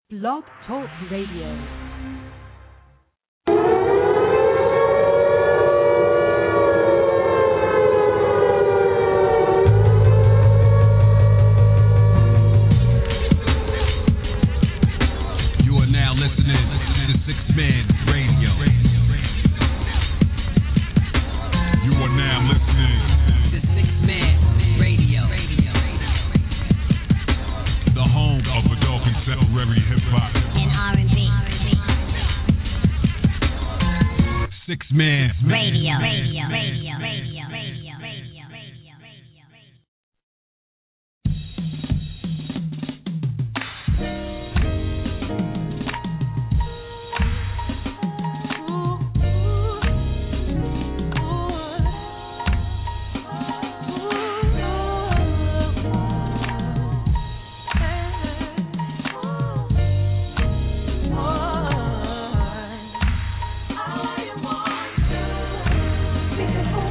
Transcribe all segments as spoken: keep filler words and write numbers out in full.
Blog Talk Radio. Man, radio, radio, radio, radio, radio, radio, radio, Because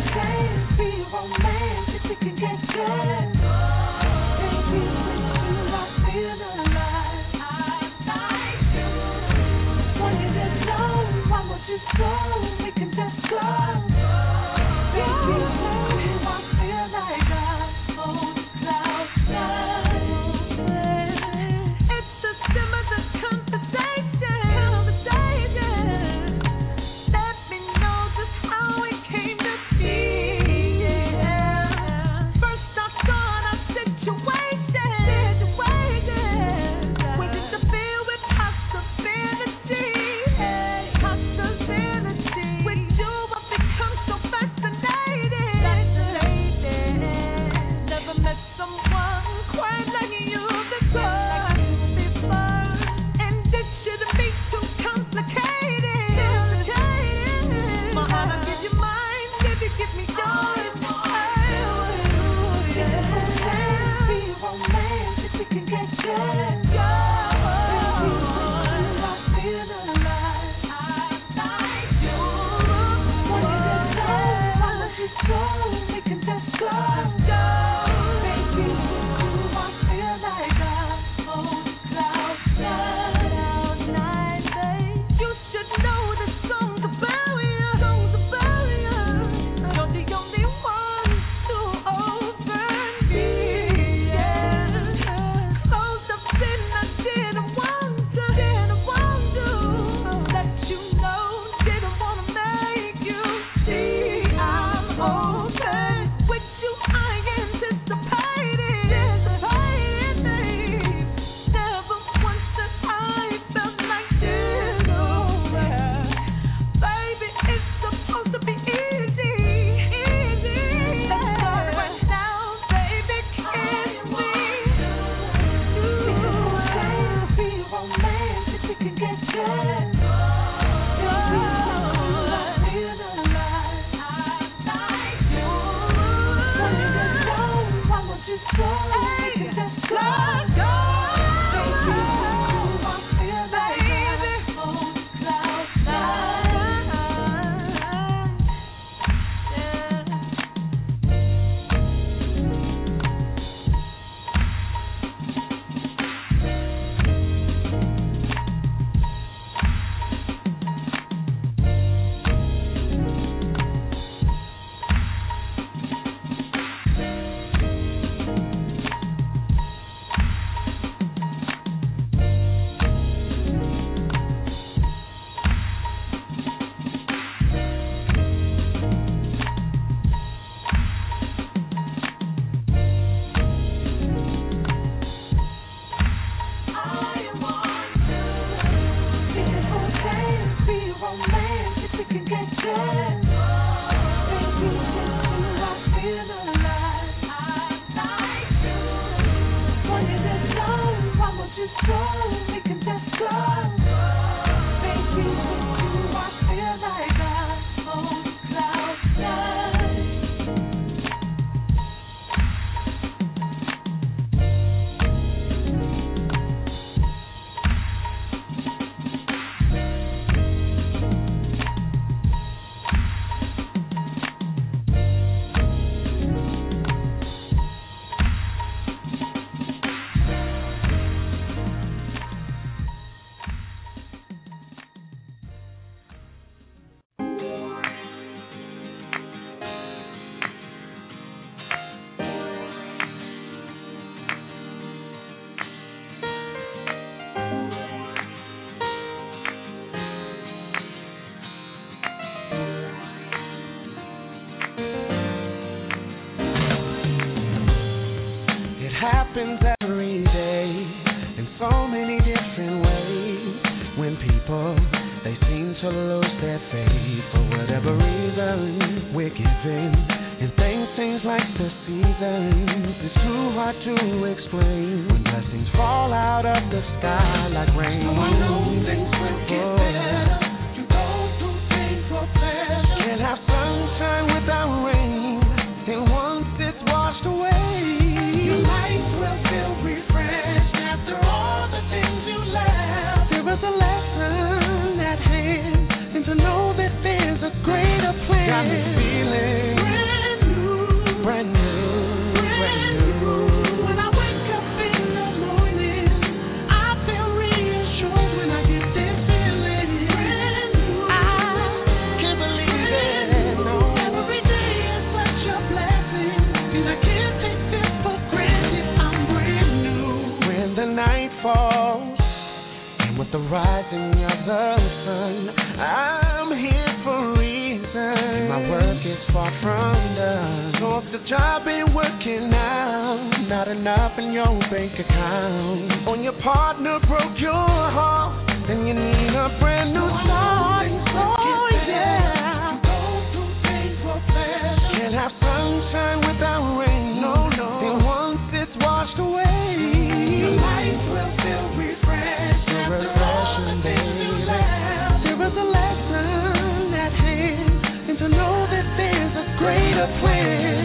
happens every day in so many different ways. When people, they seem to lose their faith for whatever reason. We're giving and things seems like the seasons. It's too hard to explain when blessings fall out of the sky like rain. So I know things will get oh. better. You go through things for pleasure. Can't have sunshine without rain. And once it's washed away, your life will feel refreshed after all the things you left. There is a lesson at hand, and to know that there's a greater plan. Got me feeling brand new, brand new, brand new. When I wake up in the morning, I feel reassured when I get this feeling. Brand new, I can't believe it. No. Every day is such a blessing, and I can't take this for granted. I'm brand new. When the night falls, and with the rising of the sun, I'm here for a reason. My work is far from done. So if the job ain't working out, not enough in your bank account, or your partner broke your heart, then you need a brand new start. Oh yeah. Go through things for pleasure. Can't have sunshine without rain. No, no. Then once it's washed away, your life will feel refreshed. After all the things you left, there is a lesson at hand, and to know that there's a greater plan.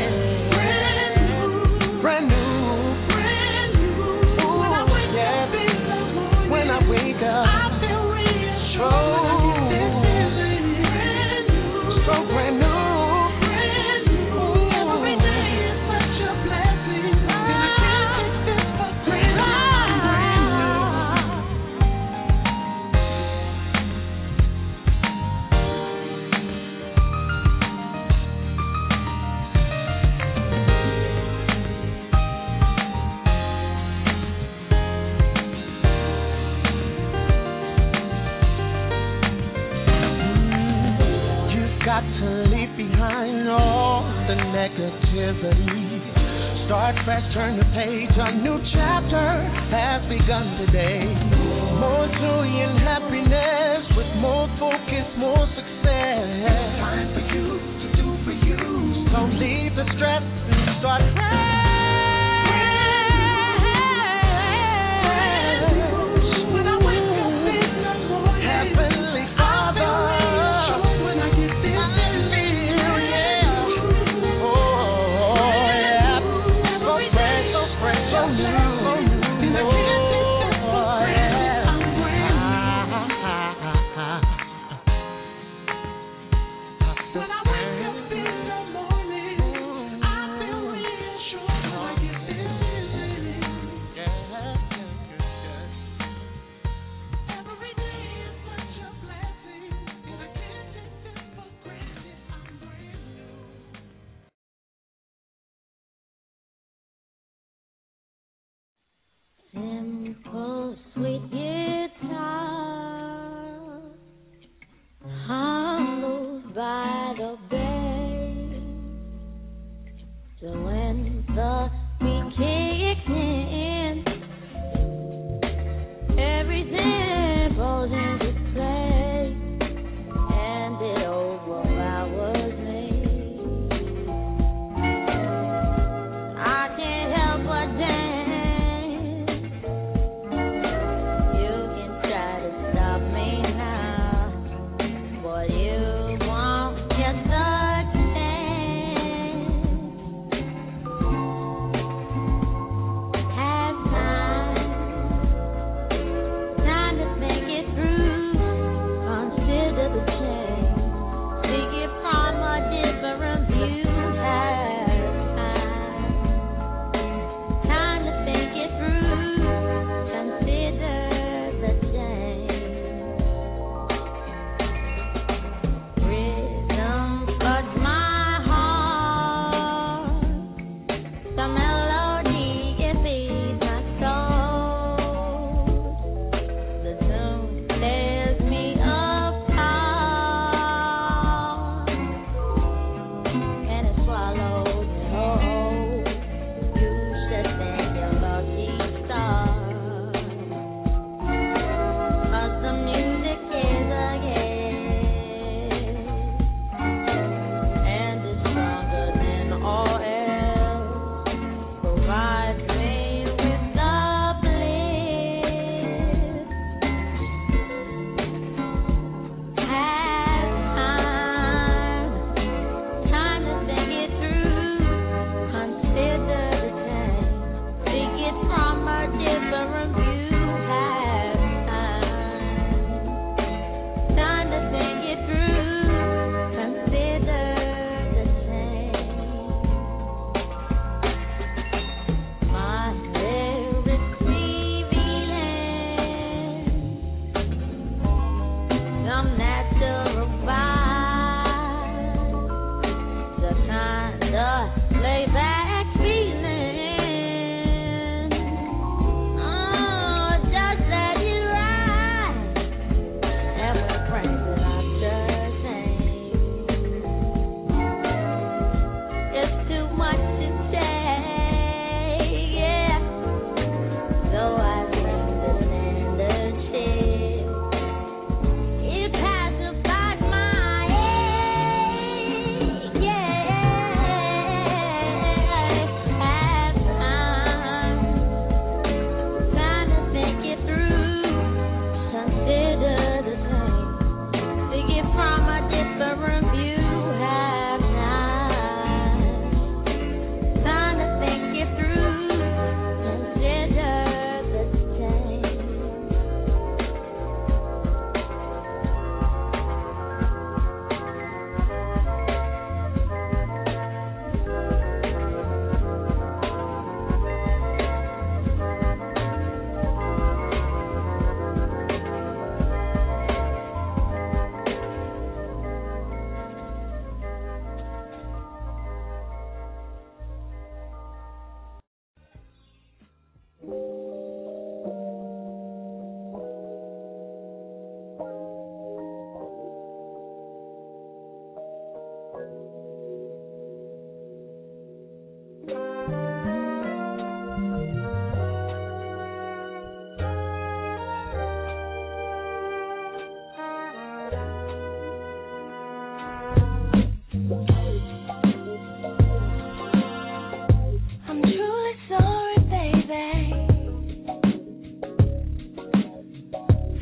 Brand new, brand new, brand new. Ooh, when I wake yeah. up in the morning, when I wake up, I feel reassured. Oh, when I get this feeling. Brand new, so brand new. Brand new. Every day is such a blessing, and I can't take this for granted. I'm brand You've got to leave behind all the negativity. Start fresh, turn the page. A new chapter has begun today. More joy and happiness with more focus, more success. It's time for you to do for you. Don't leave the stress and start fresh. When I wake up in the morning, Heavenly Father, when I get this feel, yeah. Oh, yeah. So fresh, so fresh, so new. And I can't take this for granted. I'm brand new. When I wake up in the morning, I feel reassured when I get this feeling. Every day is such a blessing, and I can't take this for granted. I'm brand new. Simple, sweet guitar, hum by the bay. So when the beat kicks in, everything falls into place, and the old world I was made. I can't help but dance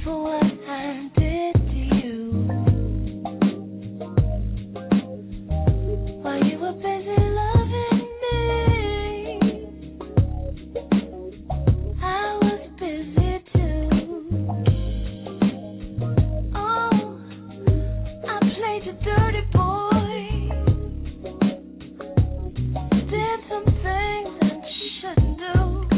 for what I did to you. While you were busy loving me, I was busy too. Oh, I played the dirty boy, did some things I shouldn't do.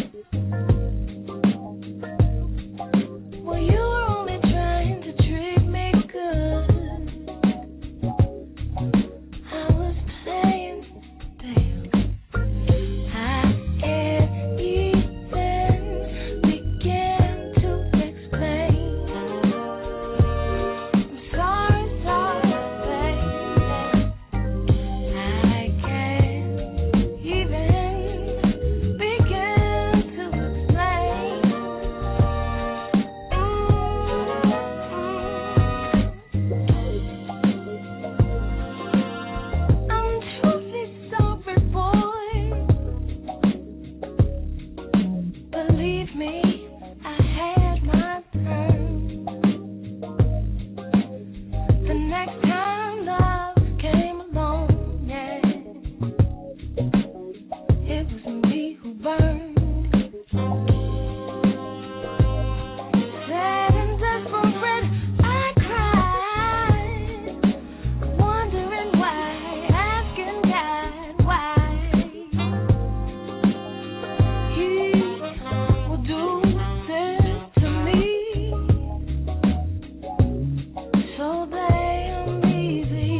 Well, you were only trying to treat me good. I was playing damn. I can't even begin to explain. I'm sorry, sorry, baby. I can't even begin to explain. I'm truly sorry, boy. Believe me, I had my turn. The next time love came along, yeah, it was me who burned. Sad and desperate, I cried, wondering why, asking God why He would do this to me. So damn easy.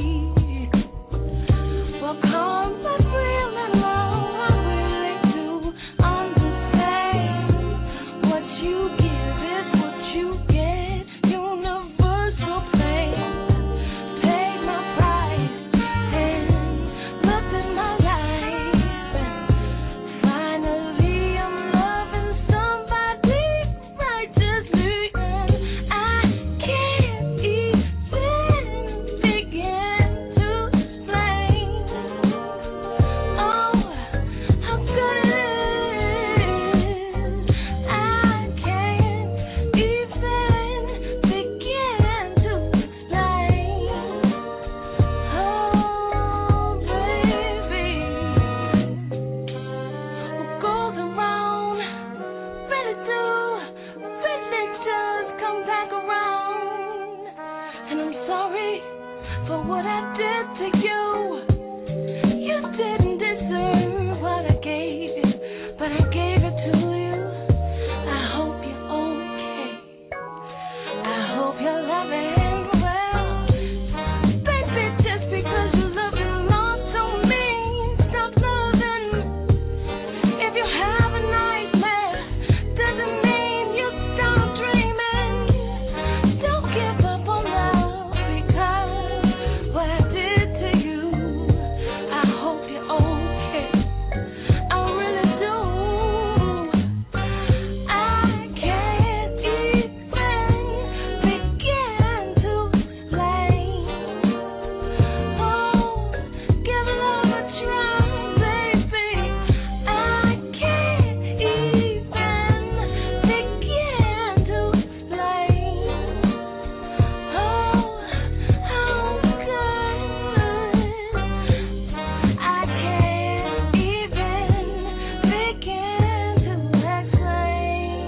Well, come but real and long, I really do understand. What you give is what you get. Universal pain. Paid my price and looked at my life, and finally I'm loving somebody righteously, and I can't even begin to explain. Oh, how good it is. I can't even begin to explain. Oh, baby, what goes around really do, really does come back around. And I'm sorry for what I did to you. You didn't deserve what I gave you, but I gave it to you. I hope you're okay. I hope you're loving well. Baby, just because you love me long don't mean stop loving. If you have a nightmare, doesn't mean you stop dreaming. Don't give up on love because what I did to you. I hope you're okay. I really do. I can't even begin to explain. Oh, give love a try, baby. I can't even begin to explain. Oh, how good. I can't even begin to explain.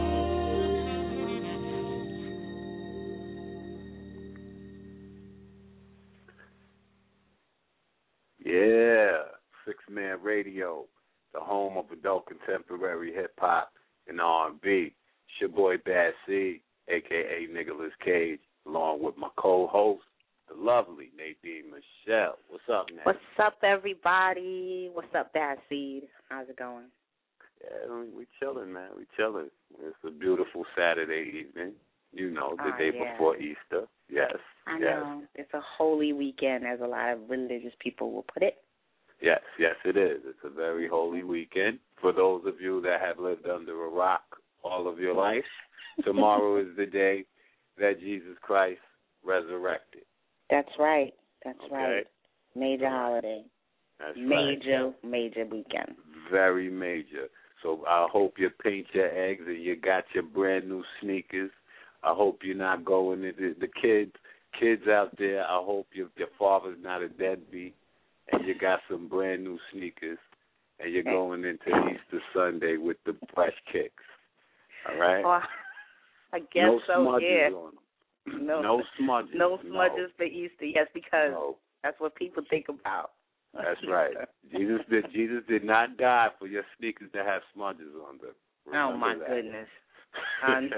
Yeah, Six Man Radio, the home of adult contemporary hip hop and R and B. It's your boy Bad Seed, aka Nicholas Cage, along with my co-host, the lovely Nadine Michelle. What's up, Nate? What's up, everybody? What's up, Bad Seed? How's it going? Yeah, we, we chilling, man. We chilling. It's a beautiful Saturday evening. You know, the Oh, day yeah. before Easter. Yes, I yes, know. It's a holy weekend, as a lot of religious people will put it. yes, yes. It is. It's a very holy weekend for those of you that have lived under a rock all of your life. Tomorrow is the day that Jesus Christ resurrected. That's right. That's Okay. right. Major holiday. That's major, right. major weekend. Very major. So I hope you paint your eggs and you got your brand new sneakers I hope you're not going into the kids. Kids out there, I hope your your father's not a deadbeat, and you got some brand new sneakers, and you're going into Easter Sunday with the fresh kicks. All right. Well, I guess no so. Smudges Yeah. on them. No, no smudges. No smudges no. for Easter. Yes, because no. that's what people think about. That's right. Jesus did. Jesus did not die for your sneakers to have smudges on them. Remember oh my that. goodness. Um,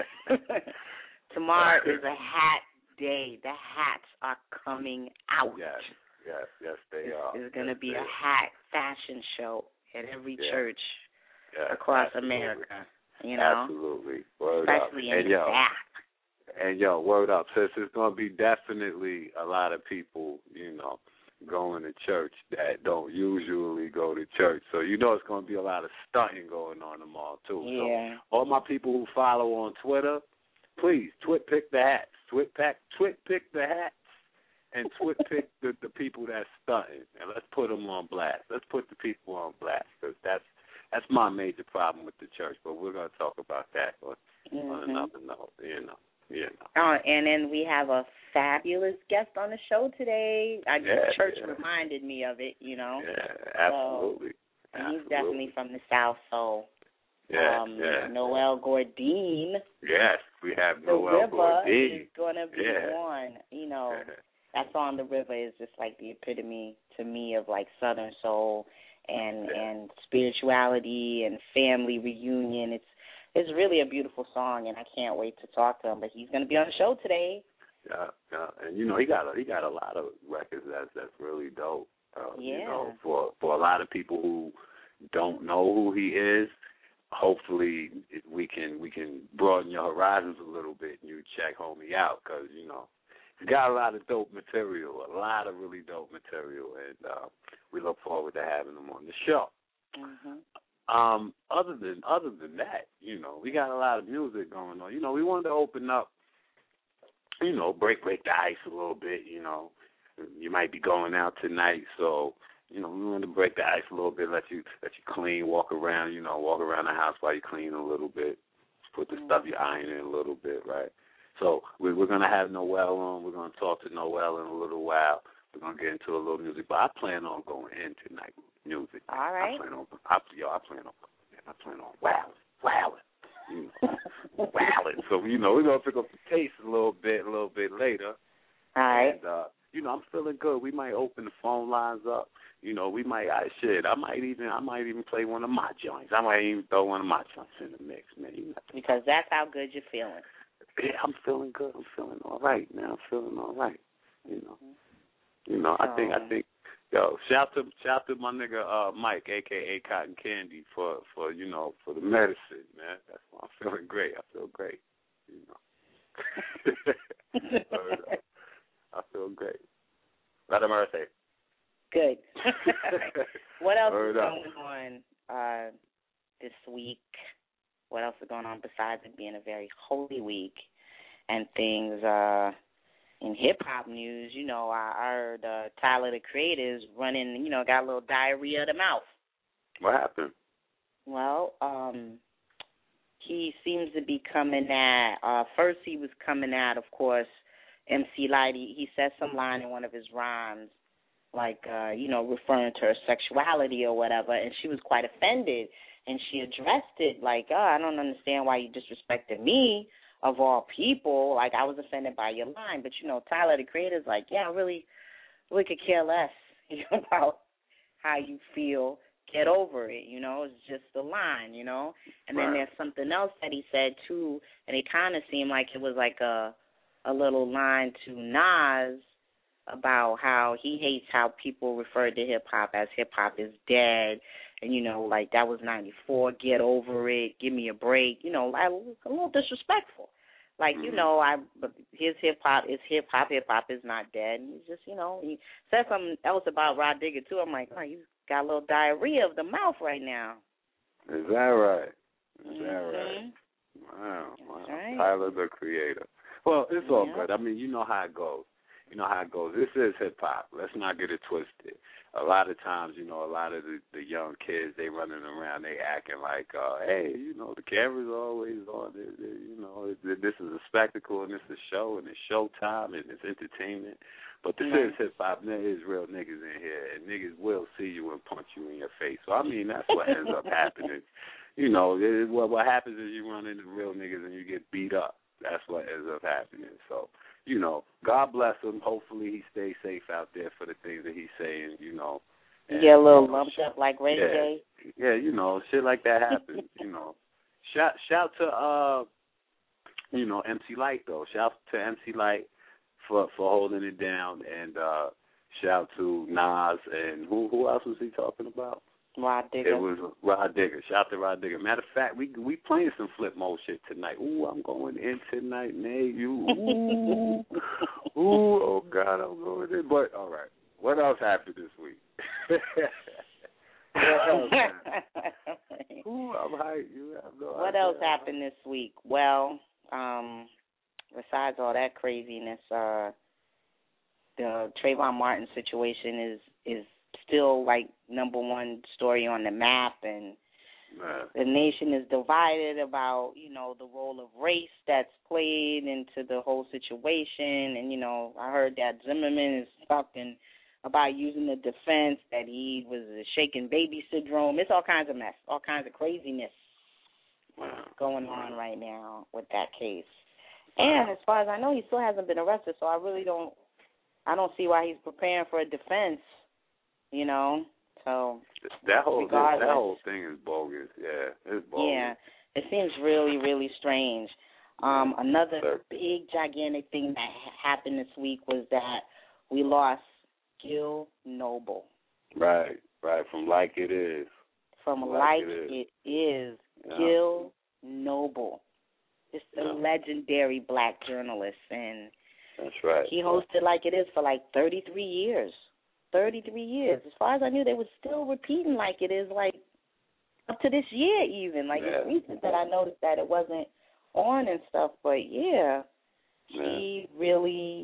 tomorrow is a hat day. The hats are coming out. Yes, yes, yes, they it's, are. There's going to yes, be a are. hat fashion show at every yeah. church yeah, across absolutely. America. You know, absolutely. Word especially up. in and the yo, South. And yo, word up, sis. There's going to be definitely a lot of people, you know, going to church that don't usually go to church. So you know it's going to be a lot of stunting going on tomorrow too. Yeah. So all my people who follow on Twitter, please twit pick the hats, twit pack, twit pick the hats, and twit pick the, the people that's stunting, and let's put them on blast. Let's put the people on blast because that's that's my major problem with the church. But we're going to talk about that on, mm-hmm. on another note. You know, you know. Oh, and then we have a fabulous guest on the show today. I, Yeah, church yeah. reminded me of it. You know. Yeah, absolutely. So, and he's absolutely. definitely from the South, so. Yeah, um, yeah. Noel Gourdine. Yes, we have The Noel River Gourdine. is going to be yeah. one. You know, that song, The River, is just like the epitome to me of like Southern soul and yeah. and spirituality and family reunion. It's it's really a beautiful song, and I can't wait to talk to him. But he's going to be on the show today. Yeah, yeah, and you know he got a, he got a lot of records that's that's really dope. Uh, Yeah. You know, for for a lot of people who don't know who he is. Hopefully, we can we can broaden your horizons a little bit, and you check homie out because you know he's got a lot of dope material, a lot of really dope material, and uh, we look forward to having him on the show. Mm-hmm. Um, other than other than that, you know, we got a lot of music going on. You know, we wanted to open up, you know, break break the ice a little bit. You know, you might be going out tonight, so. You know, we want to break the ice a little bit, let you let you clean, walk around, you know, walk around the house while you clean a little bit, put the mm-hmm. stuff you iron in a little bit, right? So we, we're going to have Noel on. We're going to talk to Noel in a little while. We're going to get into a little music, but I plan on going in tonight with music. All right. I plan on, I, yo, I plan on, I plan on wowing, wowing, you know, wowing. So, you know, we're going to pick up the pace a little bit, a little bit later. All right. And, uh, you know, I'm feeling good. We might open the phone lines up. You know, we might, I shit, I might even, I might even play one of my joints. I might even throw one of my joints in the mix, man. You know, because that's how good you're feeling. Yeah, I'm feeling good. I'm feeling all right, man. I'm feeling all right. You know, you know. I think, I think, yo, shout to, shout to my nigga uh, Mike, aka Cotton Candy, for, for you know, for the medicine, man. That's why I'm feeling great. I feel great. You know. I feel great. Let him say. Good. What else Word is up. going on uh, this week? What else is going on besides it being a very holy week and things uh, in hip-hop news? You know, I heard uh, Tyler, the Creator, is running, you know, got a little diarrhea of the mouth. What happened? Well, um, he seems to be coming at, uh, first he was coming at, of course, M C Lyte. He, he said some line in one of his rhymes, like, uh, you know, referring to her sexuality or whatever, and she was quite offended, and she addressed it like, oh, I don't understand why you disrespected me, of all people. Like, I was offended by your line. But, you know, Tyler, the Creator's like, yeah, I really, really could care less about how you feel. Get over it, you know. It's just a line, you know. And right. then there's something else that he said, too, and it kind of seemed like it was like a, a little line to Nas, about how he hates how people refer to hip-hop as hip-hop is dead. And, you know, like, that was ninety-four, get over it, give me a break. You know, like, a little disrespectful. Like, mm-hmm. you know, I his hip-hop is hip-hop. Hip-hop is not dead. And he's just, you know, he said something else about Rod Digger, too. I'm like, oh, he's got a little diarrhea of the mouth right now. Is that right? Is mm-hmm. that right? Wow. wow. Right. Tyler, the Creator. Well, it's all yeah. good. I mean, you know how it goes. You know how it goes. This is hip-hop. Let's not get it twisted. a lot of times, you know, a lot of the, the young kids, they running around, they acting like, uh, hey, you know, the camera's always on. It, it, you know, it, this is a spectacle and it's a show and it's showtime and it's entertainment. But this mm-hmm. is hip-hop. There is real niggas in here, and niggas will see you and punch you in your face. So, I mean, that's what ends up happening. You know, it, what, what happens is you run into real niggas and you get beat up. That's what ends up happening. So, you know, God bless him. Hopefully he stays safe out there for the things that he's saying, you know. And, yeah, a little lumped up like Ray J. Yeah, yeah, you know, shit like that happens, you know. Shout shout to, uh, you know, M C Lyte, though. Shout to M C Lyte for, for holding it down. And uh, shout to Nas. And who who else was he talking about? Rod Digger. It was Rod Digger. Shout out to Rod Digger. Matter of fact, we we playing some flip mode shit tonight. Ooh, I'm going in tonight, man. You, ooh, ooh, oh God, I'm going in. But all right, what else happened this week? What else, man? Ooh, I'm hyped. You have no what idea. else happened this week? Well, um, besides all that craziness, uh, the Trayvon Martin situation is is. still like number one story on the map, and Man. the nation is divided about, you know, the role of race that's played into the whole situation. And, you know, I heard that Zimmerman is talking about using the defense, that he was a shaken baby syndrome. It's all kinds of mess, all kinds of craziness Wow. going on right now with that case. And as far as I know, he still hasn't been arrested, so I really don't, I don't see why he's preparing for a defense. You know, so that whole regardless, that whole thing is bogus. Yeah, it's bogus. Yeah, it seems really, really strange. Um, another Sir. big, gigantic thing that happened this week was that we lost Gil Noble. Right, right. From Like It Is. From Like, like It Is. It is. Yeah. Gil Noble. Just a yeah. legendary black journalist, and that's right. he hosted Like It Is for like thirty-three years. thirty-three years. As far as I knew, they were still repeating Like It Is, like, up to this year even. Like, yeah. it's recent that I noticed that it wasn't on and stuff. But, yeah, yeah, he really,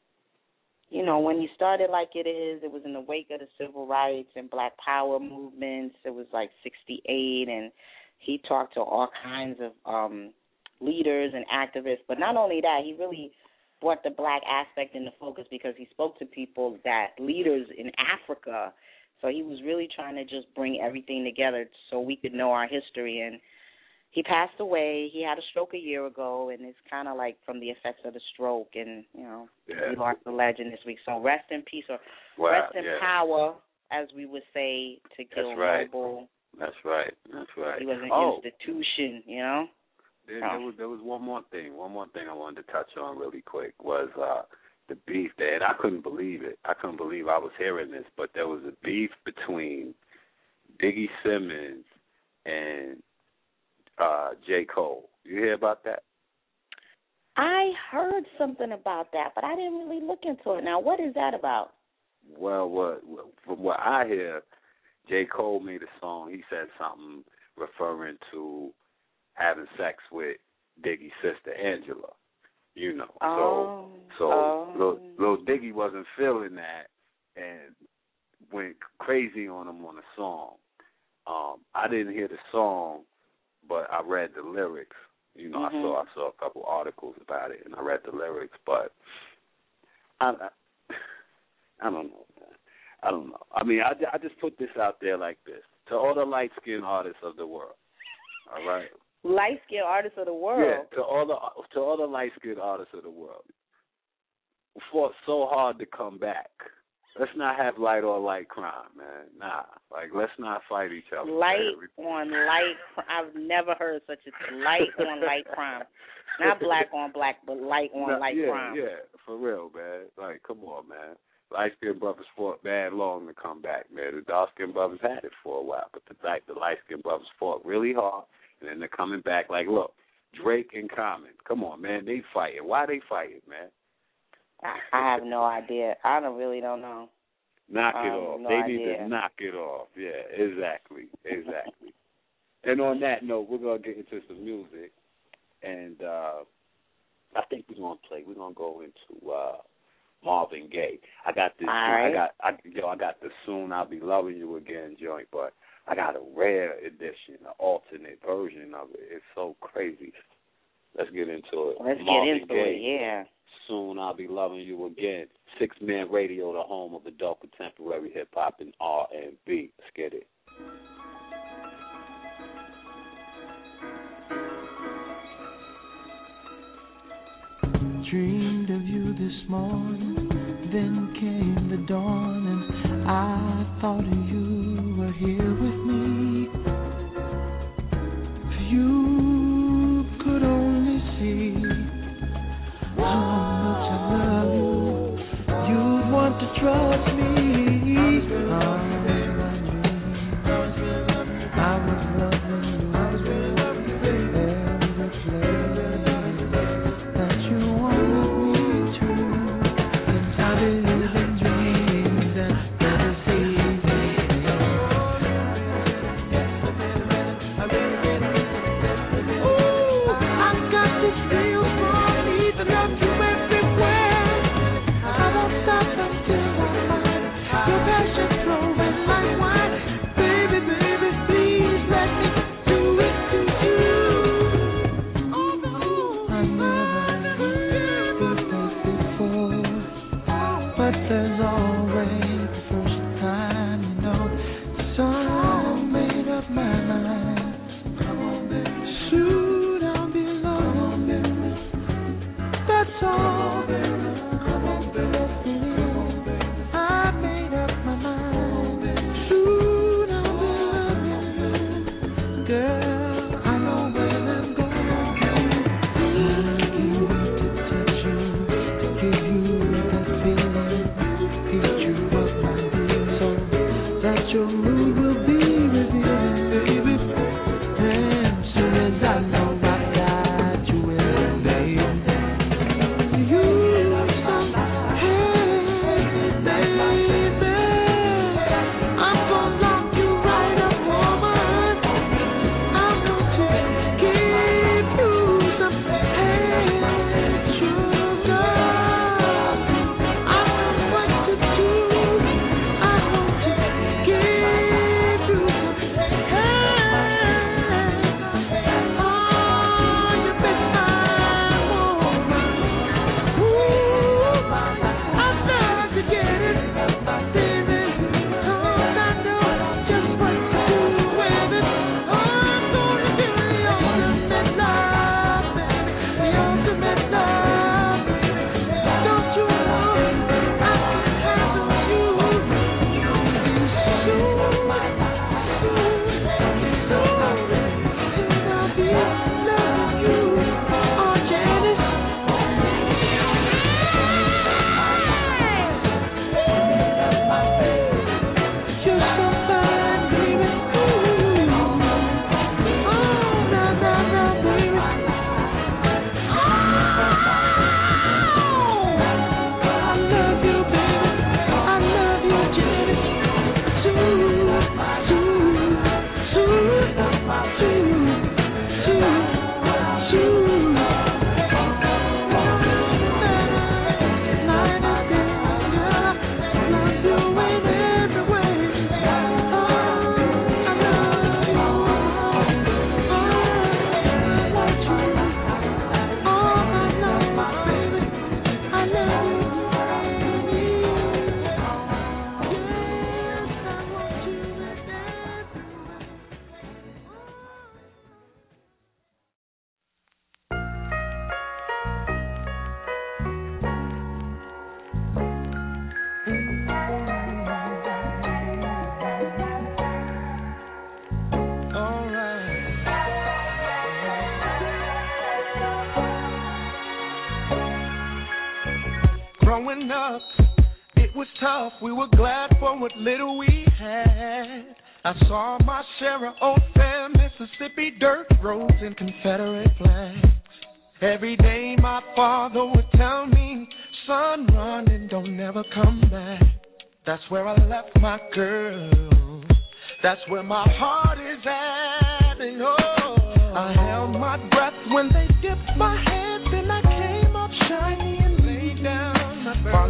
you know, when he started Like It Is, it was in the wake of the civil rights and black power movements. It was, like, sixty-eight, and he talked to all kinds of um, leaders and activists. But not only that, he really brought the black aspect into focus because he spoke to people, that leaders in Africa. So he was really trying to just bring everything together so we could know our history. And he passed away. He had a stroke a year ago, and it's kind of like from the effects of the stroke. And, you know, yeah. we lost the legend this week. So rest in peace, or wow, rest in yeah. power, as we would say, to Gil That's right. Noble. That's right. That's right. He was an oh. institution, you know. There, there was there was one more thing. One more thing I wanted to touch on really quick was uh, the beef there, and I couldn't believe it. I couldn't believe I was hearing this, but there was a beef between Biggie Simmons and uh, J. Cole. You hear about that? I heard something about that, but I didn't really look into it. Now, what is that about? Well, what from what I hear, J. Cole made a song. He said something referring to having sex with Biggie's sister Angela, you know. Oh, so so oh. little, little Biggie wasn't feeling that and went crazy on him on the song. Um, I didn't hear the song, but I read the lyrics. You know, mm-hmm. I saw I saw a couple articles about it, and I read the lyrics. But I I, I don't know. Man. I don't know. I mean, I, I just put this out there like this to all the light skinned artists of the world. All right. Light-skinned artists of the world. Yeah, to all the to all the light-skinned artists of the world, fought so hard to come back. Let's not have light on light crime, man. Nah, like let's not fight each other. Light man. on light. I've never heard such a light on light crime. Not black on black, but light on no, light yeah, crime. Yeah, for real, man. Like, come on, man. Light-skinned brothers fought bad long to come back, man. The dark-skinned brothers had it for a while, but the, like, the light-skinned brothers fought really hard. And then they're coming back like, look, Drake and Common. Come on, man. They fighting. Why they fighting, man? I, I have no idea. I don't really don't know. Knock it um, off. no they idea. need to knock it off. Yeah, exactly. Exactly. And on that note, we're going to get into some music. And uh, I think we're going to play. We're going to go into uh, Marvin Gaye. I got this. Right. I got. I, yo, I got the Soon I'll Be Loving You Again joint, but I got a rare edition, an alternate version of it. It's so crazy. Let's get into it. Let's Marvin get into Gaye, it. Yeah. Soon I'll Be Loving You Again. Six Man Radio, the home of adult contemporary hip hop and R and B. Let's get it. Dreamed of you this morning, then came the dawn, and I thought you were here with me. If you could only see how much I love you, you'd want to trust me. Oh, I was loving you every place that you wanted me to. Since I've been living dreams and fantasies, ooh, I've got this real strong need to love you everywhere. I won't stop until I find your passion flowing like wine. Baby, baby, please let me do it to you. Oh, no, I never did that before, but there's always the first time, you know. So I made up my mind. Come on, baby. Soon I'll be loving you. That's all, baby. Come on, baby. I made up my mind. Soon I'll be loving you. Girl, I know where I'm going. Asking me to touch you, to give you that feeling, feed you of my being, so that your mood will be revealing, baby. And soon as I know I got you in the name, you stop, hey, baby, I'm gonna lock you right up, woman. I'm gonna give you some, hey, sugar. I know what to do. I want to give you some, hey, oh, you bet my woman. Ooh, I'm glad to get it, baby, 'cause I know just what to do with it. I'm gonna give you the ultimate love, baby, the ultimate love. Don't you know I can handle you? Soon, soon, soon, I'll be loving you. Oh, Janice. You're so fine, baby. Ooh. Oh, na, na, na, baby. Oh, I love you, baby. I love you, Janice. Soon, soon, soon, soon, soon, soon. Growing up, it was tough. We were glad for what little we had. I saw my share of old fair Mississippi dirt roads and Confederate flags. Every day my father would tell me, son, run and don't never come back. That's where I left my girl. That's where my heart is at. And oh, I held my breath when they dipped my head. Then I came up shiny and laid down my burden. Found out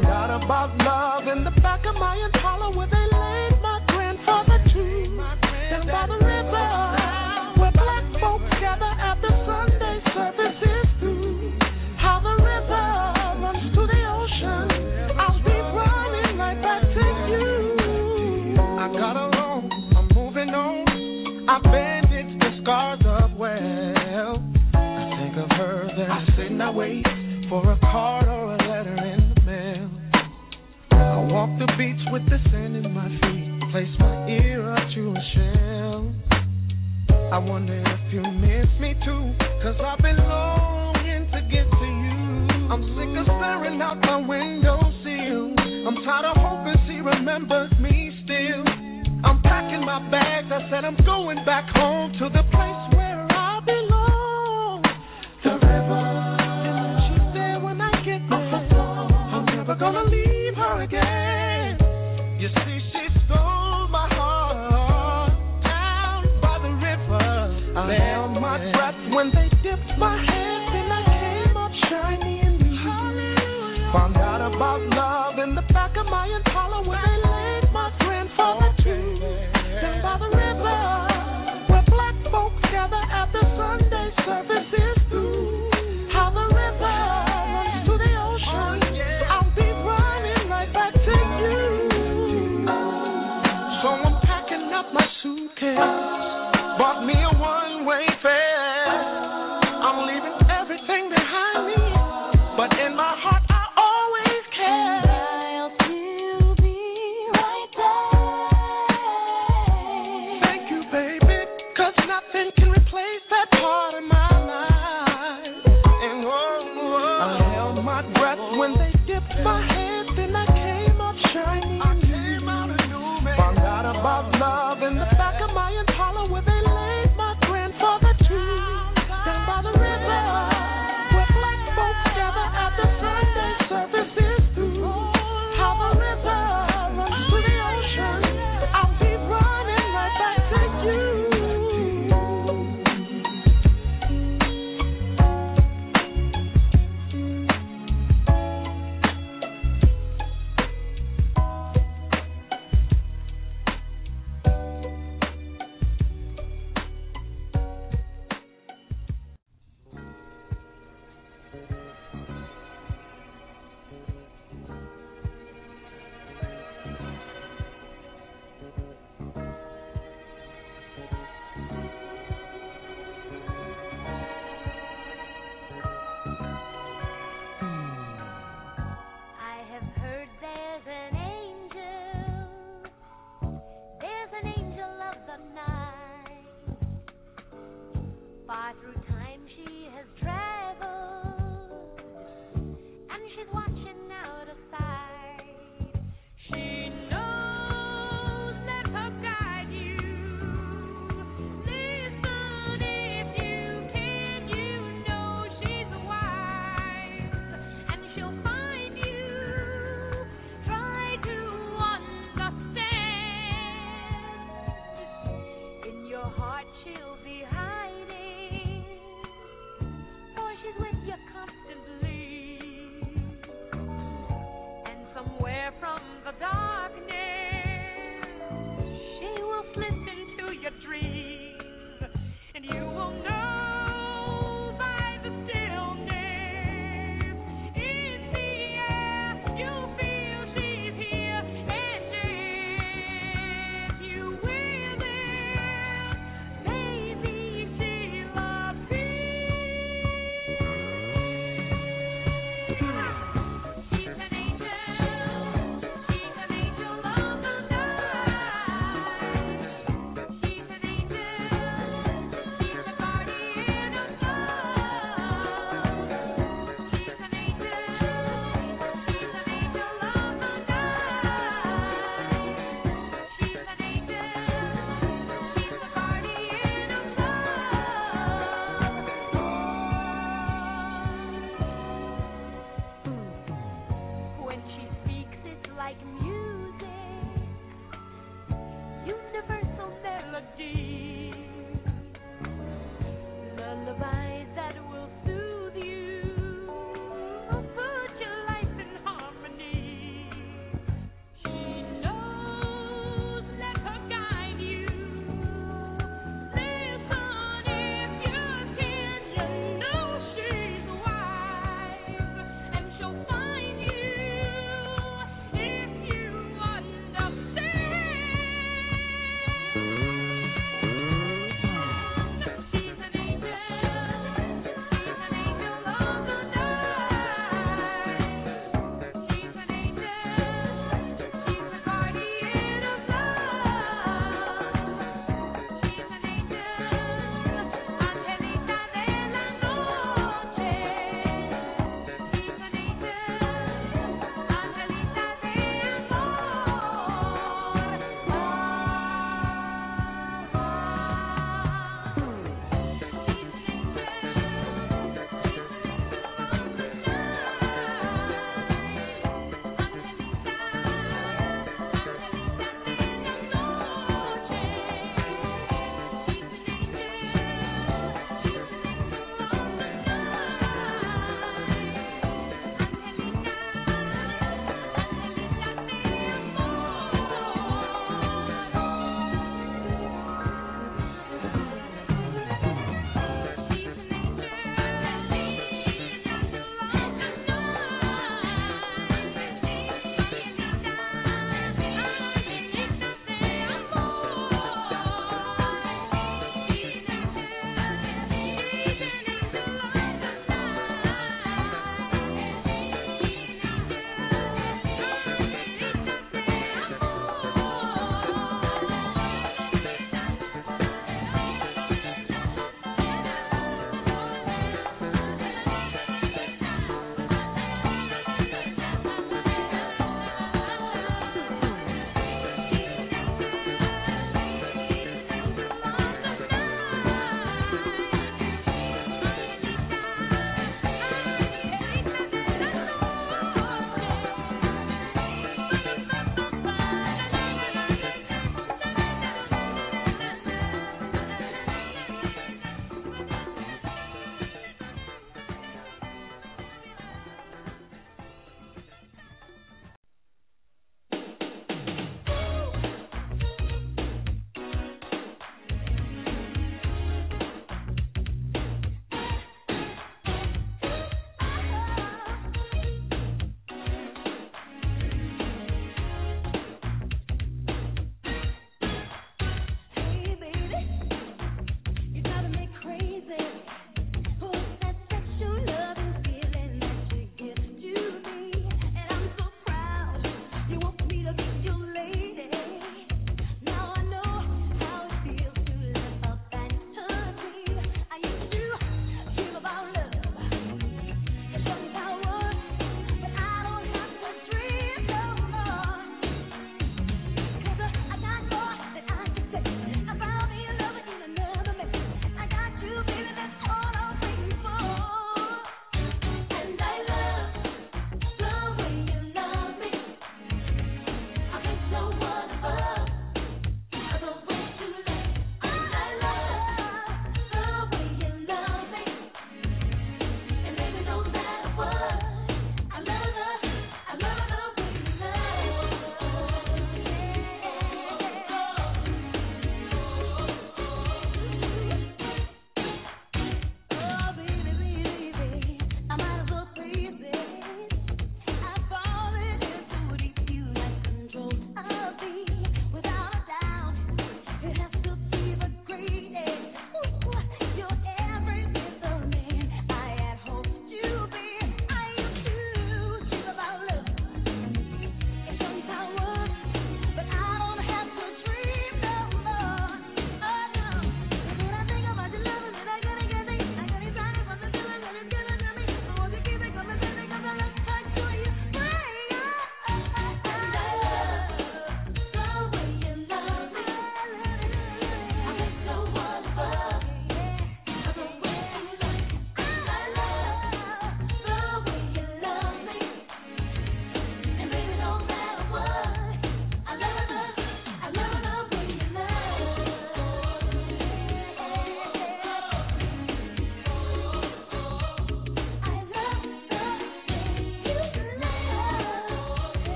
about love in the back of my Impala where they laid my grandfather to. Down by the river where black folks gather after Sunday services through. How the river runs to the ocean, I'll be running right back to you. I got along, I'm moving on. I bandaged the scars up well. I think of her, then I sit and I wait for a card or a letter in the mail. I walk the beach with the sand in my feet, place my ear up to a shell. I wonder if you miss me too, cause I've been longing to get to you. I'm sick of staring out my window sill. I'm tired of hoping she remembers me still. I'm packing my bags, I said I'm going back home to the place where I belong. The river, and she's there when I get there. I'm never gonna leave her again. You see, she stole my heart down by the river. I held my breath when they dipped my hands, and I came up shiny and new. Found out about love in the back of my Impala where they laid my grandfather to. Down by the river where black folks gather after Sunday services through. How the river runs to the ocean, I'll be running right back to you. So I'm packing up my suitcase, bought me a one-way fare. I'm leaving everything behind me, but in my heart I always care. I'll still be right there. Thank you, baby, cause nothing can replace that part of my life. And oh, oh, I held my breath when they dipped my hands, then I came up shiny. I came out a new man. Found out about love in the back of my Impala where they laid my grandfather to. Down by the river where black folks gather after Sunday services through. How the river runs to the ocean, I'll be running right back to you.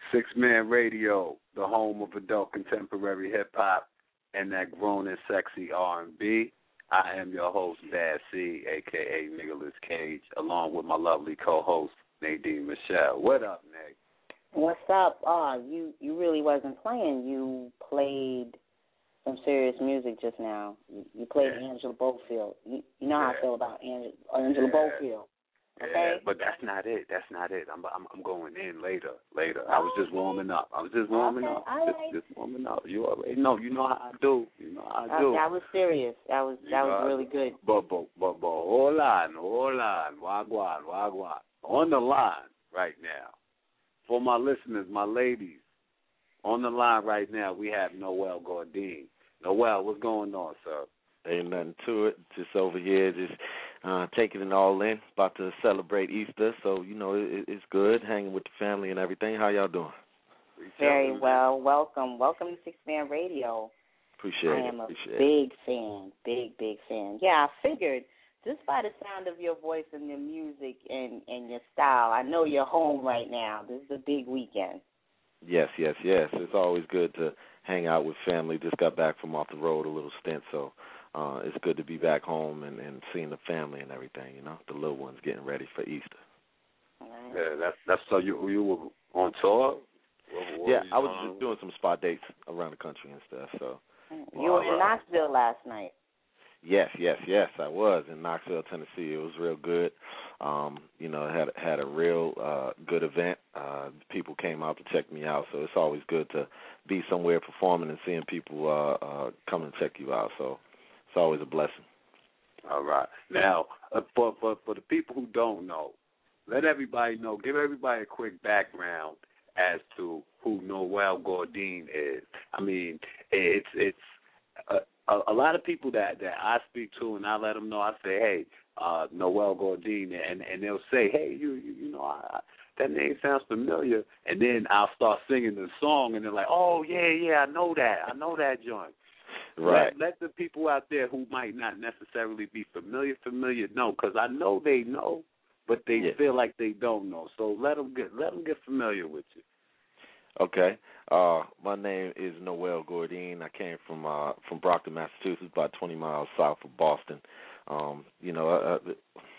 Six Man Radio, the home of adult contemporary hip hop and that grown and sexy R and B. I am your host, Bad C, aka Nicholas Cage, along with my lovely co-host, Nadine Michelle. What up, Nate? What's up? Oh, you, you really wasn't playing. You played some serious music just now. You, you played yeah. Angela Bofield. You, you know how yeah. I feel about Angela, Angela yeah. Bofield. Okay? Yeah, but that's not it. That's not it. I'm I'm, I'm going in later. Later. I was just warming up. I was just warming okay. up. All just, right. just warming up. You already know. You know how I do. You know how I do. Uh, that was serious. That was that you was know, really good. But but but but hold on, hold on, wagwan, wagwan. On the line right now, for my listeners, my ladies, on the line right now, we have Noel Gourdine. Noel, what's going on, sir? Ain't nothing to it. Just over here, just uh, taking it all in. About to celebrate Easter, so you know it, it's good hanging with the family and everything. How y'all doing? Very well. Welcome, welcome to Six Man Radio. Appreciate I it. am a Appreciate big it. fan, big big fan. Yeah, I figured just by the sound of your voice and your music and and your style, I know you're home right now. This is a big weekend. Yes, yes, yes. It's always good to hang out with family. Just got back from off the road a little stint, so uh, it's good to be back home and, and seeing the family and everything. You know, the little ones getting ready for Easter. Right. Yeah, that's that's so you you were on tour. What, what yeah, you I was on? just doing some spot dates around the country and stuff. So you were in Knoxville last night. Yes, yes, yes, I was in Knoxville, Tennessee. It was real good. Um, you know, had had a real uh, good event. Uh, people came out to check me out, so it's always good to be somewhere performing and seeing people uh, uh, come and check you out. So it's always a blessing. All right. Now, uh, for, for for the people who don't know, let everybody know. Give everybody a quick background as to who Noel Gourdine is. I mean, it's it's. Uh, A, a lot of people that, that I speak to, and I let them know, I say, hey, uh, Noel Gourdine, and, and they'll say, hey, you you, you know, I, that name sounds familiar, and then I'll start singing the song, and they're like, oh, yeah, yeah, I know that, I know that joint. Right. Let, let the people out there who might not necessarily be familiar, familiar know, because I know they know, but they yeah. feel like they don't know. So let them get let them get familiar with you. Okay. Uh, my name is Noel Gourdine. I came from uh, from Brockton, Massachusetts, about twenty miles south of Boston. Um, you know, I,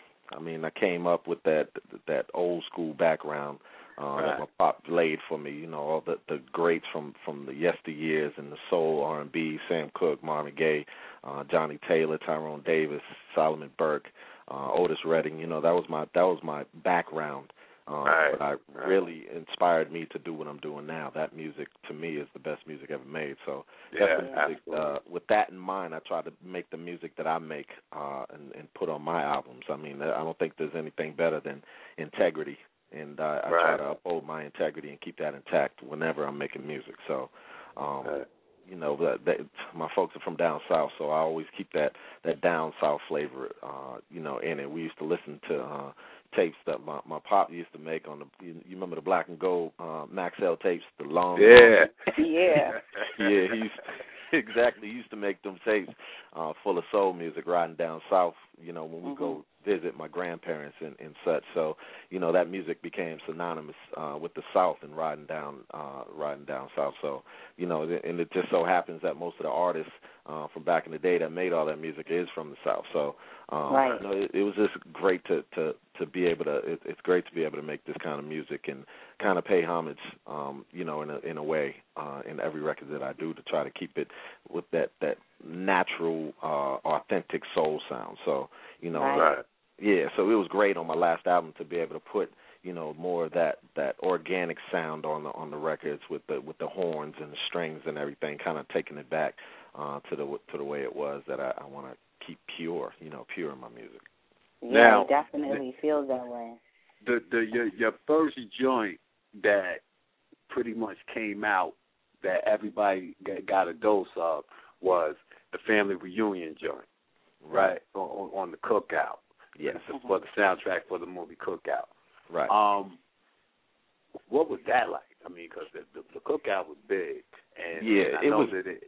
I mean, I came up with that that old school background uh, right. that my pop laid for me. You know, all the, the greats from, from the yesteryears and the soul, R and B, Sam Cooke, Marvin Gaye, uh, Johnny Taylor, Tyrone Davis, Solomon Burke, uh, Otis Redding. You know, that was my that was my background. Um, right. But I really inspired me to do what I'm doing now. That music, to me, is the best music ever made. So yeah, that's music, uh, with that in mind, I try to make the music that I make uh, and, and put on my albums. I mean, I don't think there's anything better than integrity, and uh, I right. try to uphold my integrity and keep that intact whenever I'm making music. So, um, right. you know, that, that, my folks are from down south, so I always keep that, that down south flavor, uh, you know, in it. We used to listen to uh, tapes that my, my pop used to make on the, you, you remember the black and gold uh, Maxell tapes, the long, yeah, yeah, yeah, he used to, exactly, he used to make them tapes uh, full of soul music, riding down south, you know, when we mm-hmm. go visit my grandparents and, and such. So, you know, that music became synonymous uh, with the South and riding down, uh, riding down south. So, you know, and it just so happens that most of the artists uh, from back in the day that made all that music is from the South. So, um, right. you know, it, it was just great to, to, to be able to. It, it's great to be able to make this kind of music and kind of pay homage, um, you know, in a in a way, uh, in every record that I do to try to keep it with that that natural, uh, authentic soul sound. So, you know. Right. Right. Yeah, so it was great on my last album to be able to put, you know, more of that, that organic sound on the on the records with the with the horns and the strings and everything, kind of taking it back uh, to the to the way it was that I, I want to keep pure, you know, pure in my music. Yeah, Now, it definitely feels that way. The the your your first joint that pretty much came out that everybody got, got a dose of was the Family Reunion joint, right, on, on the Cookout. Yes. For the soundtrack for the movie Cookout. Right. Um, what was that like? I mean, because the, the, the Cookout was big, and yeah, I it know was. That it,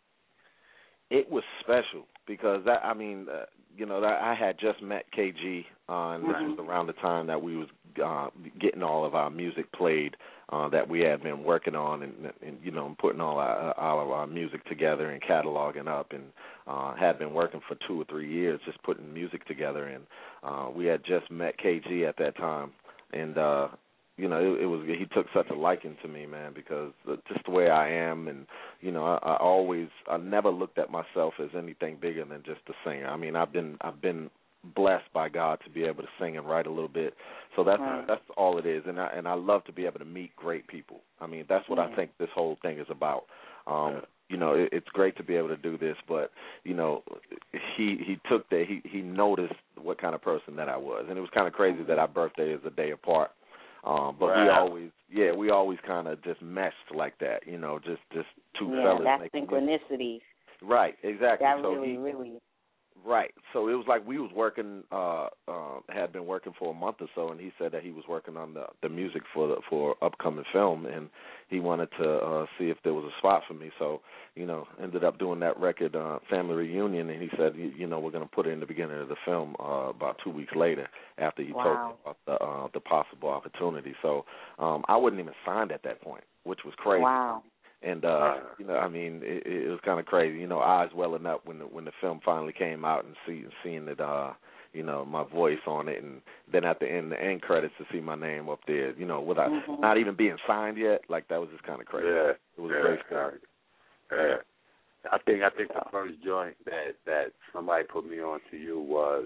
it was special because that. I mean, uh, you know, that I had just met K G, uh, and this right. was around the time that we was uh, getting all of our music played uh, that we had been working on, and, and you know, putting all our, all of our music together and cataloging up, and uh, had been working for two or three years just putting music together. And uh, we had just met K G at that time, and uh, you know, it, it was he took such a liking to me, man, because just the way I am, and you know, I, I always, I never looked at myself as anything bigger than just a singer. I mean, I've been, I've been blessed by God to be able to sing and write a little bit, so that's right. that's all it is. And I and I love to be able to meet great people. I mean, that's what yeah. I think this whole thing is about. Um, yeah. You know, it, it's great to be able to do this, but you know, he he took that he he noticed what kind of person that I was, and it was kind of crazy that our birthday is a day apart. Um, but wow. we always, yeah, we always kind of just meshed like that, you know, just just two yeah, fellas. that's making synchronicity. music. Right, exactly. That so really, he, really. Right. So it was like we was working, uh, uh, had been working for a month or so, and he said that he was working on the, the music for the for upcoming film, and he wanted to uh, see if there was a spot for me. So, you know, ended up doing that record, uh, Family Reunion, and he said, you, you know, we're going to put it in the beginning of the film uh, about two weeks later after he wow. told me about the, uh, the possible opportunity. So um, I wasn't even signed at that point, which was crazy. Wow. And uh, you know, I mean, it, it was kind of crazy. You know, eyes welling up when the, when the film finally came out, and see, seeing it, uh, you know, my voice on it, and then at the end, the end credits to see my name up there. You know, without mm-hmm. not even being signed yet. Like that was just kind of crazy. Yeah, it was yeah, a great story. Yeah. I think I think the first joint that that somebody put me on to you was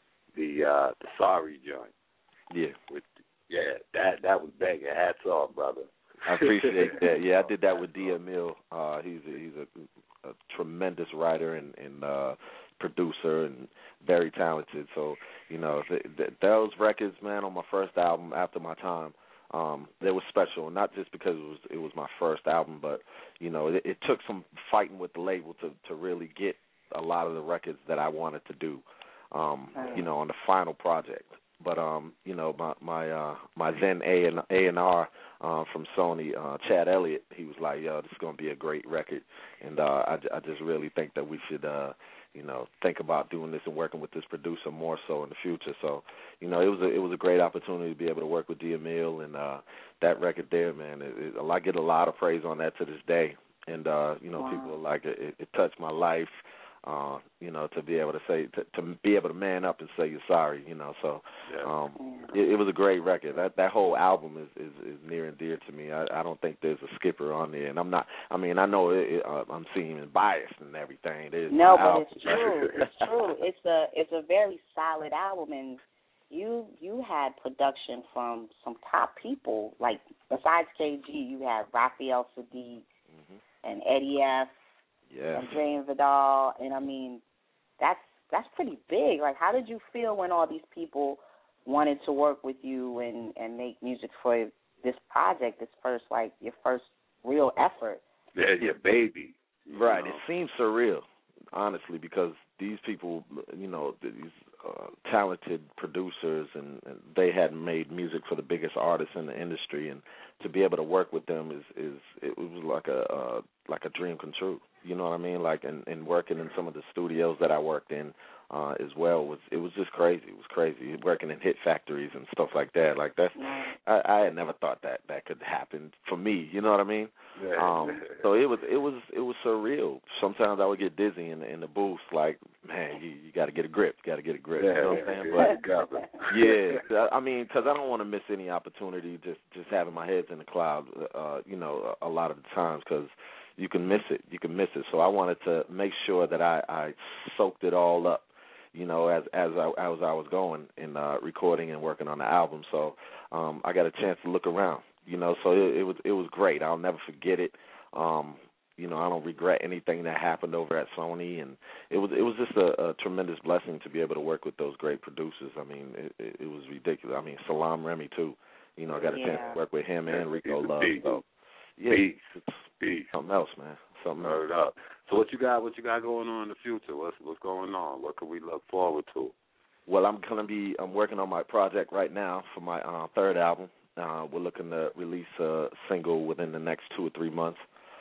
the uh, the Sorry joint. Yeah. With yeah, that that was banging. Hats off, brother. I appreciate that. Yeah, I did that with D. Emil. Uh, he's a, he's a, a tremendous writer and, and uh, producer and very talented. So, you know, th- th- those records, man, on my first album, After My Time, um, they were special. Not just because it was it was my first album, but you know, it, it took some fighting with the label to to really get a lot of the records that I wanted to do. Um, you know, on the final project. But um, you know, my my uh, my then A and A and R uh, from Sony, uh, Chad Elliott, he was like, "Yo, this is gonna be a great record," and uh, I, I just really think that we should, uh, you know, think about doing this and working with this producer more so in the future. So, you know, it was a it was a great opportunity to be able to work with D. Emil, and uh, that record there, man, it, it, I get a lot of praise on that to this day, and uh, you know, wow. people are like, it, it touched my life. Uh, you know, to be able to say, to, to be able to man up and say you're sorry, you know. So yeah. um, it, it was a great record. That that whole album is, is, is near and dear to me. I, I don't think there's a skipper on there, and I'm not. I mean, I know it, it, uh, I'm seeming biased and everything. There's no, but album. it's true. It's true. It's a it's a very solid album, and you you had production from some top people. Like besides K G, you had Raphael Sadiq mm-hmm. and Eddie F. Yes. and Jane Vidal, and I mean, that's that's pretty big. Like, how did you feel when all these people wanted to work with you and, and make music for this project, this first, like, your first real effort? Yeah, your baby. Right. You know? It seems surreal, honestly, because these people, you know, these uh, talented producers, and, and they had made music for the biggest artists in the industry, and to be able to work with them is, is it was like a uh, like a dream come true. You know what I mean? Like, and, and working in some of the studios that I worked in uh, as well was it was just crazy. It was crazy working in hit factories and stuff like that. Like that's I, I had never thought that that could happen for me. You know what I mean? Yeah. Um, so it was it was it was surreal. Sometimes I would get dizzy in the, in the booth. Like, man, you, you got to get a grip. You got to get a grip. Yeah, you know what I'm saying? yeah, But yeah, I mean, because I don't want to miss any opportunity. Just just having my heads in the cloud. Uh, you know, a, a lot of the times because you can miss it. You can miss it. So I wanted to make sure that I, I soaked it all up, you know, as as I, as I was going and uh, recording and working on the album. So um, I got a chance to look around, you know. So it, it was it was great. I'll never forget it. Um, you know, I don't regret anything that happened over at Sony, and it was it was just a, a tremendous blessing to be able to work with those great producers. I mean, it, it, it was ridiculous. I mean, Salam Remy too. You know, I got a yeah. chance to work with him and yeah, Rico Love. Peace. So yeah, Peace. it's Peace. something else, man. Something else. Word up. So what you got? What you got going on in the future? What's what's going on? What can we look forward to? Well, I'm gonna be. I'm working on my project right now for my uh, third album. Uh, we're looking to release a single within the next two or three months.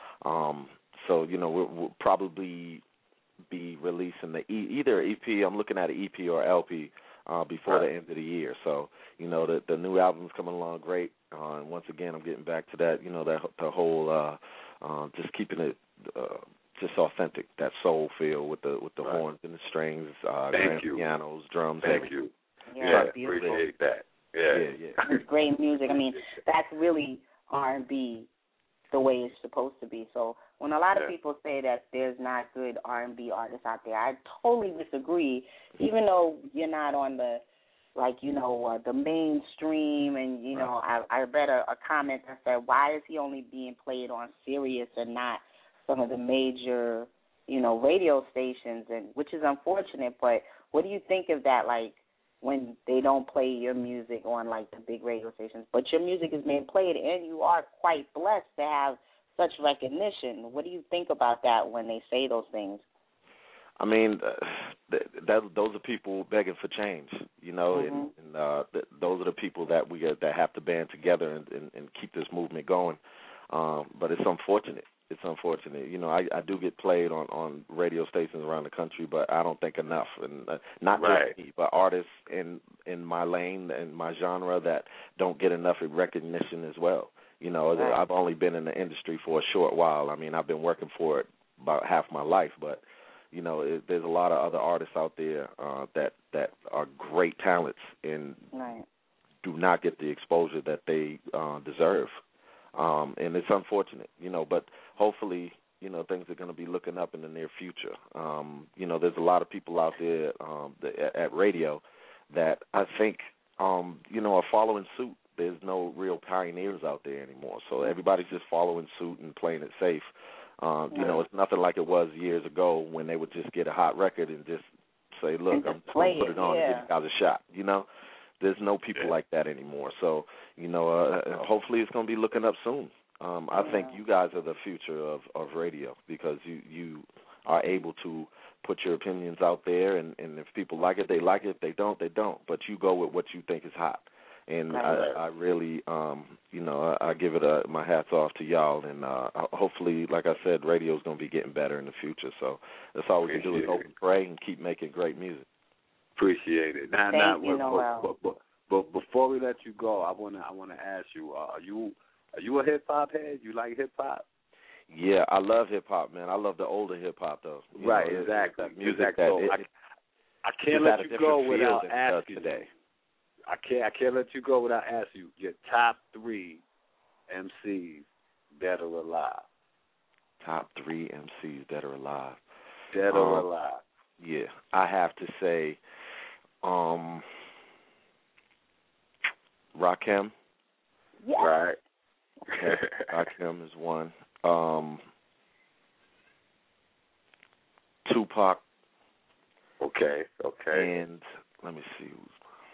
Um, so you know, we'll, we'll probably be releasing the e- either E P. I'm looking at an E P or L P uh, before right. the end of the year. So, you know, the the new album's coming along great. Uh, and once again, I'm getting back to that, you know, that the whole uh, uh, just keeping it uh, just authentic, that soul feel with the with the right. horns and the strings, uh, Thank grand you. pianos, drums. Thank everything. you. Yeah, Yeah, beautiful. appreciate that. Yeah, yeah, yeah. It's great music. I mean, that's really R and B the way it's supposed to be. So when a lot of yeah. people say that there's not good R and B artists out there, I totally disagree. Even though you're not on the, like, you know, uh, the mainstream, and, you know, I, I read a, a comment that said, why is he only being played on Sirius and not some of the major, you know, radio stations, and which is unfortunate. But what do you think of that, like, when they don't play your music on, like, the big radio stations, but your music is being played, and you are quite blessed to have such recognition? What do you think about that when they say those things? I mean, uh, th- that, those are people begging for change, you know, Mm-hmm. and, and uh, th- those are the people that we uh, that have to band together and, and, and keep this movement going. Um, but it's unfortunate. It's unfortunate. You know, I, I do get played on, on radio stations around the country, but I don't think enough. And uh, not right. just me, but artists in in my lane and my genre that don't get enough recognition as well. You know, right. I've only been in the industry for a short while. I mean, I've been working for it about half my life, but you know, it, there's a lot of other artists out there uh, that that are great talents and right. do not get the exposure that they uh, deserve. Um, and it's unfortunate, you know, but hopefully, you know, things are going to be looking up in the near future. Um, you know, there's a lot of people out there um, that, at, at radio that I think, um, you know, are following suit. There's no real pioneers out there anymore. So everybody's just following suit and playing it safe. Um, you know, it's nothing like it was years ago when they would just get a hot record and just say, look, I'm just going to put it on yeah. and give you guys a shot, you know. There's no people like that anymore. So, you know, uh, hopefully it's going to be looking up soon. Um, I yeah. think you guys are the future of, of radio because you, you are able to put your opinions out there, and, and if people like it, they like it. If they don't, they don't. But you go with what you think is hot. And I, I really, um, you know, I, I give it a, my hats off to y'all. And uh, hopefully, like I said, radio is going to be getting better in the future. So that's all we can do is hope and pray and keep making great music. Appreciate it. Now, Thank now, you, but, Noel. but, but, but before we let you go, I wanna I wanna ask you: uh, Are you are you a hip hop head? You like hip hop? Yeah, I love hip hop, man. I love the older hip hop though. You right, know, exactly. That music exactly. that So it, I, I can't let you go without asking today. You. I can't I can't let you go without asking you your top three M Cs dead or alive. Top three M Cs dead or alive. Dead or um, alive. Yeah, I have to say, um, Rakim. Yes. Right. Okay. Rakim is one. Um, Tupac. Okay. Okay. And let me see who's.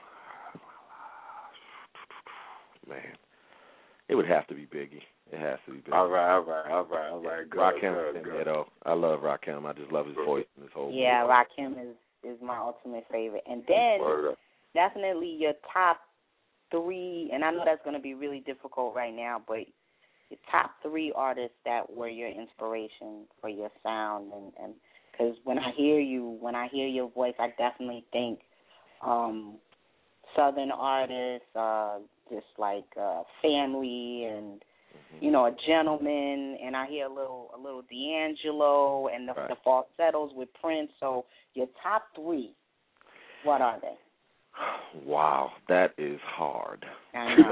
Man, it would have to be Biggie. It has to be Biggie. All right, all right, all right, all right. Good, Rakim, good, good. You know, I love Rakim. I just love his voice and his whole. Yeah, movie. Rakim is is my ultimate favorite, and then definitely your top three. And I know that's going to be really difficult right now, but your top three artists that were your inspiration for your sound, and and because when I hear you, when I hear your voice, I definitely think um, Southern artists, uh, just like uh, Family and. You know, a Gentleman, and I hear a little, a little D'Angelo, and the, right. the falsettos with Prince. So your top three, what are they? Wow, that is hard. I know.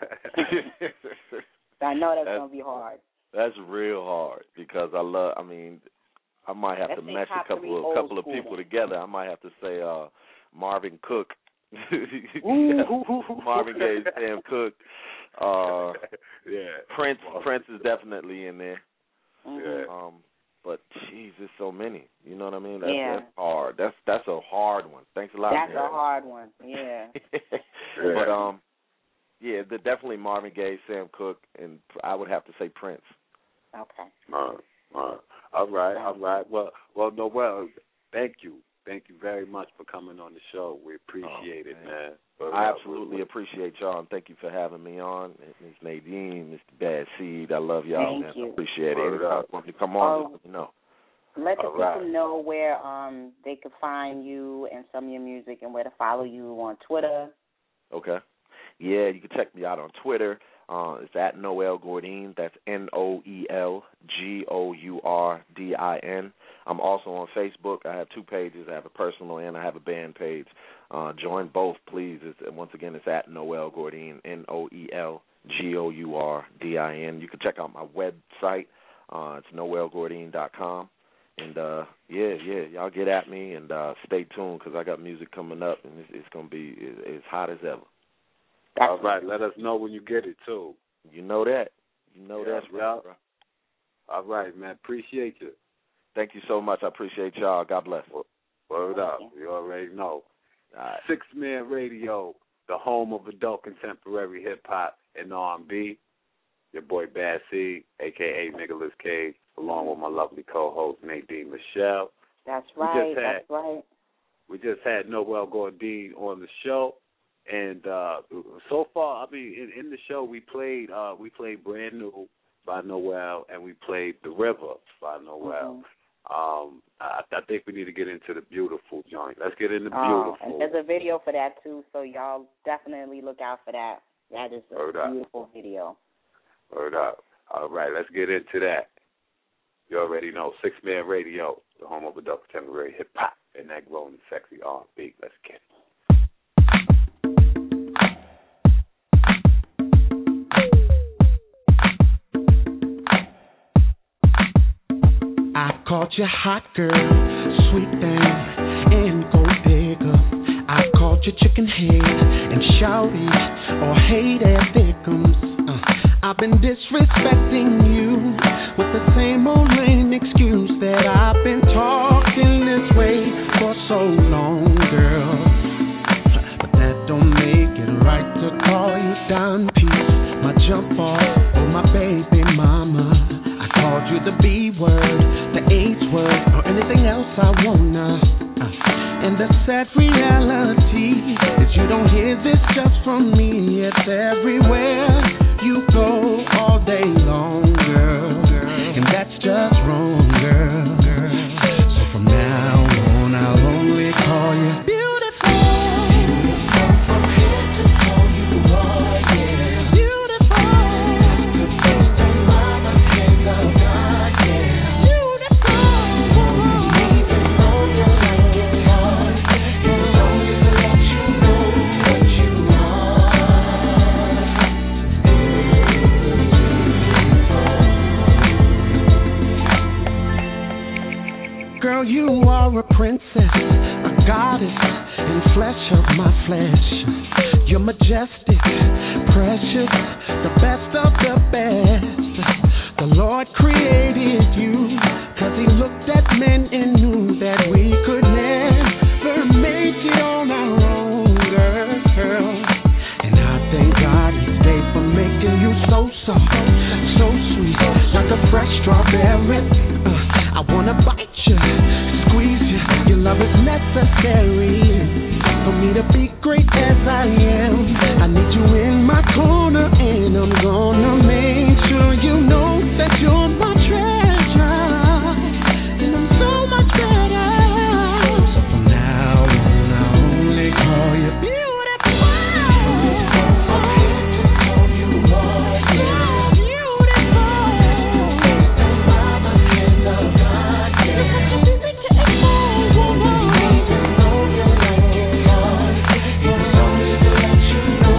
I know that's, that's going to be hard. That's real hard because I love. I mean, I might have Let's to mesh a couple of couple of people then. together. I might have to say uh, Marvin Cook. Marvin Gaye, Sam Cooke. Uh, yeah. Prince Prince is definitely in there. Mm-hmm. Um, but jeez, there's so many. You know what I mean? That's, yeah. that's hard. That's that's a hard one. Thanks a lot. That's man. a hard one. Yeah. yeah. But um, yeah, the, definitely Marvin Gaye, Sam Cooke, and I would have to say Prince. Okay. Uh, uh, all right, all right. Well, well, Noel, thank you. Thank you very much for coming on the show. We appreciate oh, it, man. But, I uh, absolutely we, appreciate y'all, and thank you for having me on. Miz Nadine, Mister Bad Seed, I love y'all, thank man. You. I appreciate it. Anytime you want me to come on, oh, just let me know. Let the All people right. know where um they can find you and some of your music and where to follow you on Twitter. Okay. Yeah, you can check me out on Twitter. Uh, it's at Noel Gourdin. That's N O E L G O U R D I N. I'm also on Facebook. I have two pages. I have a personal and I have a band page. Uh, join both, please. It's, once again, it's at Noel Gourdin, N O E L G O U R D I N. You can check out my website. Uh, it's noel gourdin dot com. And, uh, yeah, yeah, y'all get at me and uh, stay tuned because I got music coming up, and it's, it's going to be as hot as ever. All right, let us know when you get it, too. You know that. You know yeah, that's right, bro. All right, man. Appreciate you. Thank you so much. I appreciate y'all. God bless. Word up. You already know. Right. Six Man Radio, the home of adult contemporary hip-hop and R and B. Your boy Bad C, a k a. Nicolas Cage, along with my lovely co-host Nadine Michelle. That's right. Had, that's right. We just had Noel Gourdin on the show. And uh, so far, I mean, in, in the show we played uh, we played Brand New by Noel, and we played The River by Noel. Mm-hmm. Um, I, I think we need to get into the Beautiful joint. Let's get into Beautiful. Oh, and there's a video for that too, so y'all definitely look out for that. That is a Word beautiful up. video. Word up. All right, let's get into that. You already know, Six Man Radio, the home of adult contemporary hip hop and that grown and sexy R and B. Let's get it. I caught you hot girl, sweet thing, and gold digger. I caught you chicken head and shouty or hate ass dickums. Uh, I've been disrespecting you with the same old lame excuse that I've been talking this way for so long, girl. But that don't make it right to call you Don Peace, my jump off, or my baby mama. I called you the B word, the H word, or anything else I wanna. Uh, and the sad reality is you don't hear this just from me. It's everywhere you go all day long, girl. And that's just wrong, girl. So from now on, I'll only call you beautiful. Beautiful from head to toe, you are, yeah. Beautiful. The best of mama and the God, yeah. Beautiful. You need to know you like it hard. It's only to let you know what you are. Girl, you are a princess, a goddess, in flesh of my flesh. You're majestic, precious, the best of the best. The Lord created you, cause he looked at men and knew that we could never make it on our own, girl. And I thank God each day for making you so soft, so sweet, like a fresh strawberry. Uh, I wanna bite you, squeeze you, your love is necessary for me to be great as I am. I need you in my corner, and I'm gonna make sure you know that you're my treasure, and I'm so much better. So from now on, I'll only call you beautiful. Beautiful.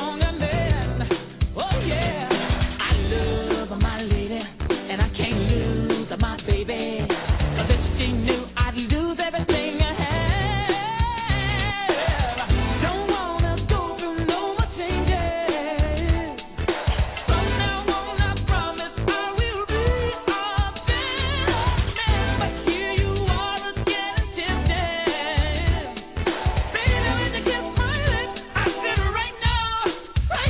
Right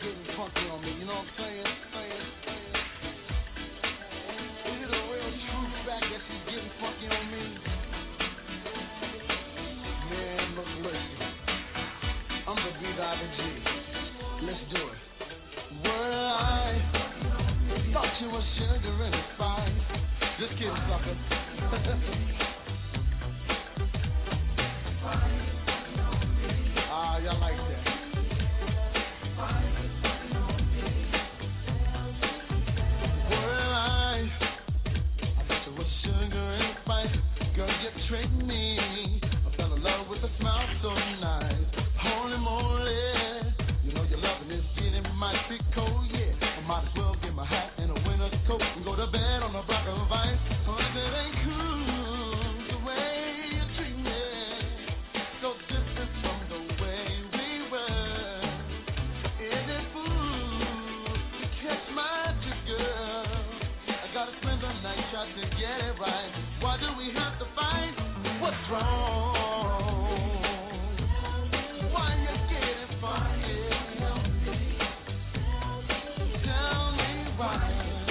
getting funky on me, you know what I'm saying? Is it a real true fact that she's getting funky on me? Man, look, listen. I'm the B by the G. Let's do it. Well, I thought you were sugar and spice. Just kidding, sucker. Ah, y'all like that. Well, I, I thought you were sugar and spice. Girl, you tricked me. I fell in love with a smile so nice. Holy moly, you know your loving is getting mighty cold, yeah. I might as well get my hat and a winter's coat and go to bed on a block of ice. Oh, it ain't cool the way you treat me, so different from the way we were. Is it fool to catch my drift, girl? I gotta spend the night trying to get it right. Why do we have to fight? What's wrong? Why you getting funky? Tell me why.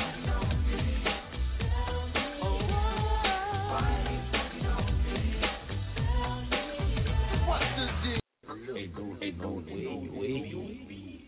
What's the deal? Hey, go, hey, go, way, way, way.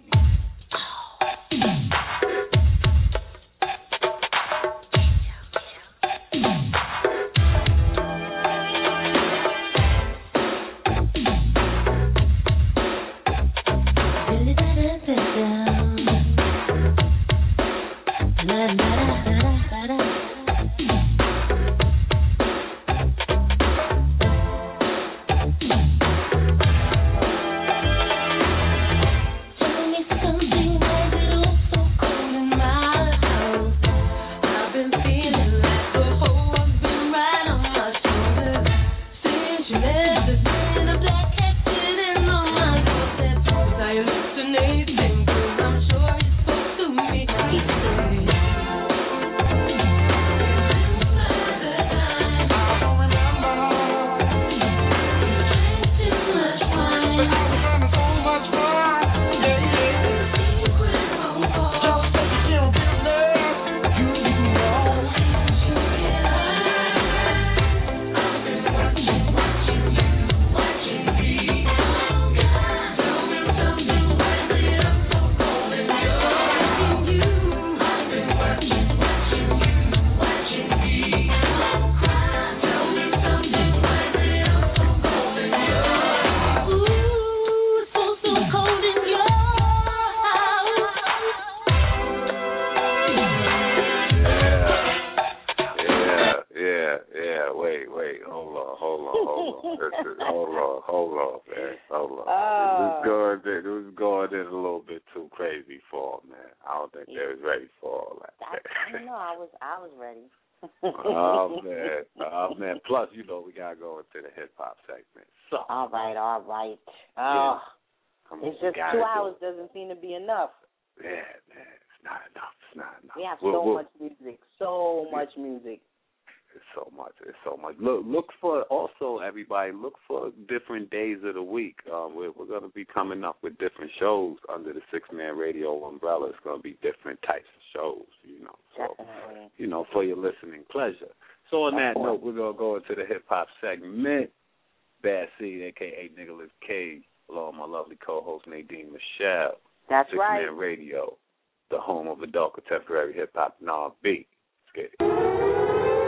Oh man, oh man. Plus, you know, we gotta go into the hip hop segment. So, all right, all right. Oh, yeah. It's just two hours do doesn't seem to be enough. Yeah, man, it's not enough. It's not enough. We have we'll, so we'll, much music, so much music. It's so much. It's so much. Look, look for also everybody. Look for different days of the week. Uh, we're we're gonna be coming up with different shows under the Six Man Radio umbrella. It's gonna be different types of shows. You know, so Definitely. you know, for your listening pleasure. So on that note, we're gonna go into the hip hop segment. Bad Seed, aka Nicholas Cage, along with my lovely co-host Nadine Michelle. That's Six right. Man Radio, the home of adult contemporary hip hop and R and B. Let's get it.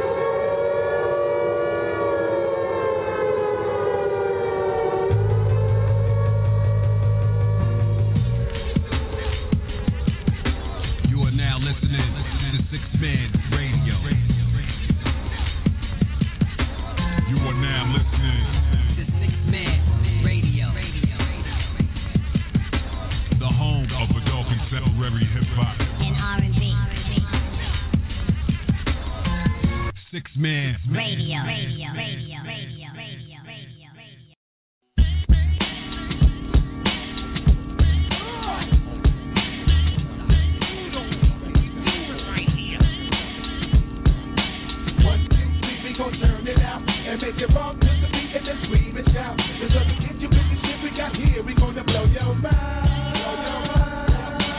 Man. Radio, radio, radio, radio, radio, radio, radio. One, two, three, we gon' turn it out and make it bump to the beat and then scream and shout. Cause let me get you with the shit we got here, we gonna blow your mind. Blow your mind.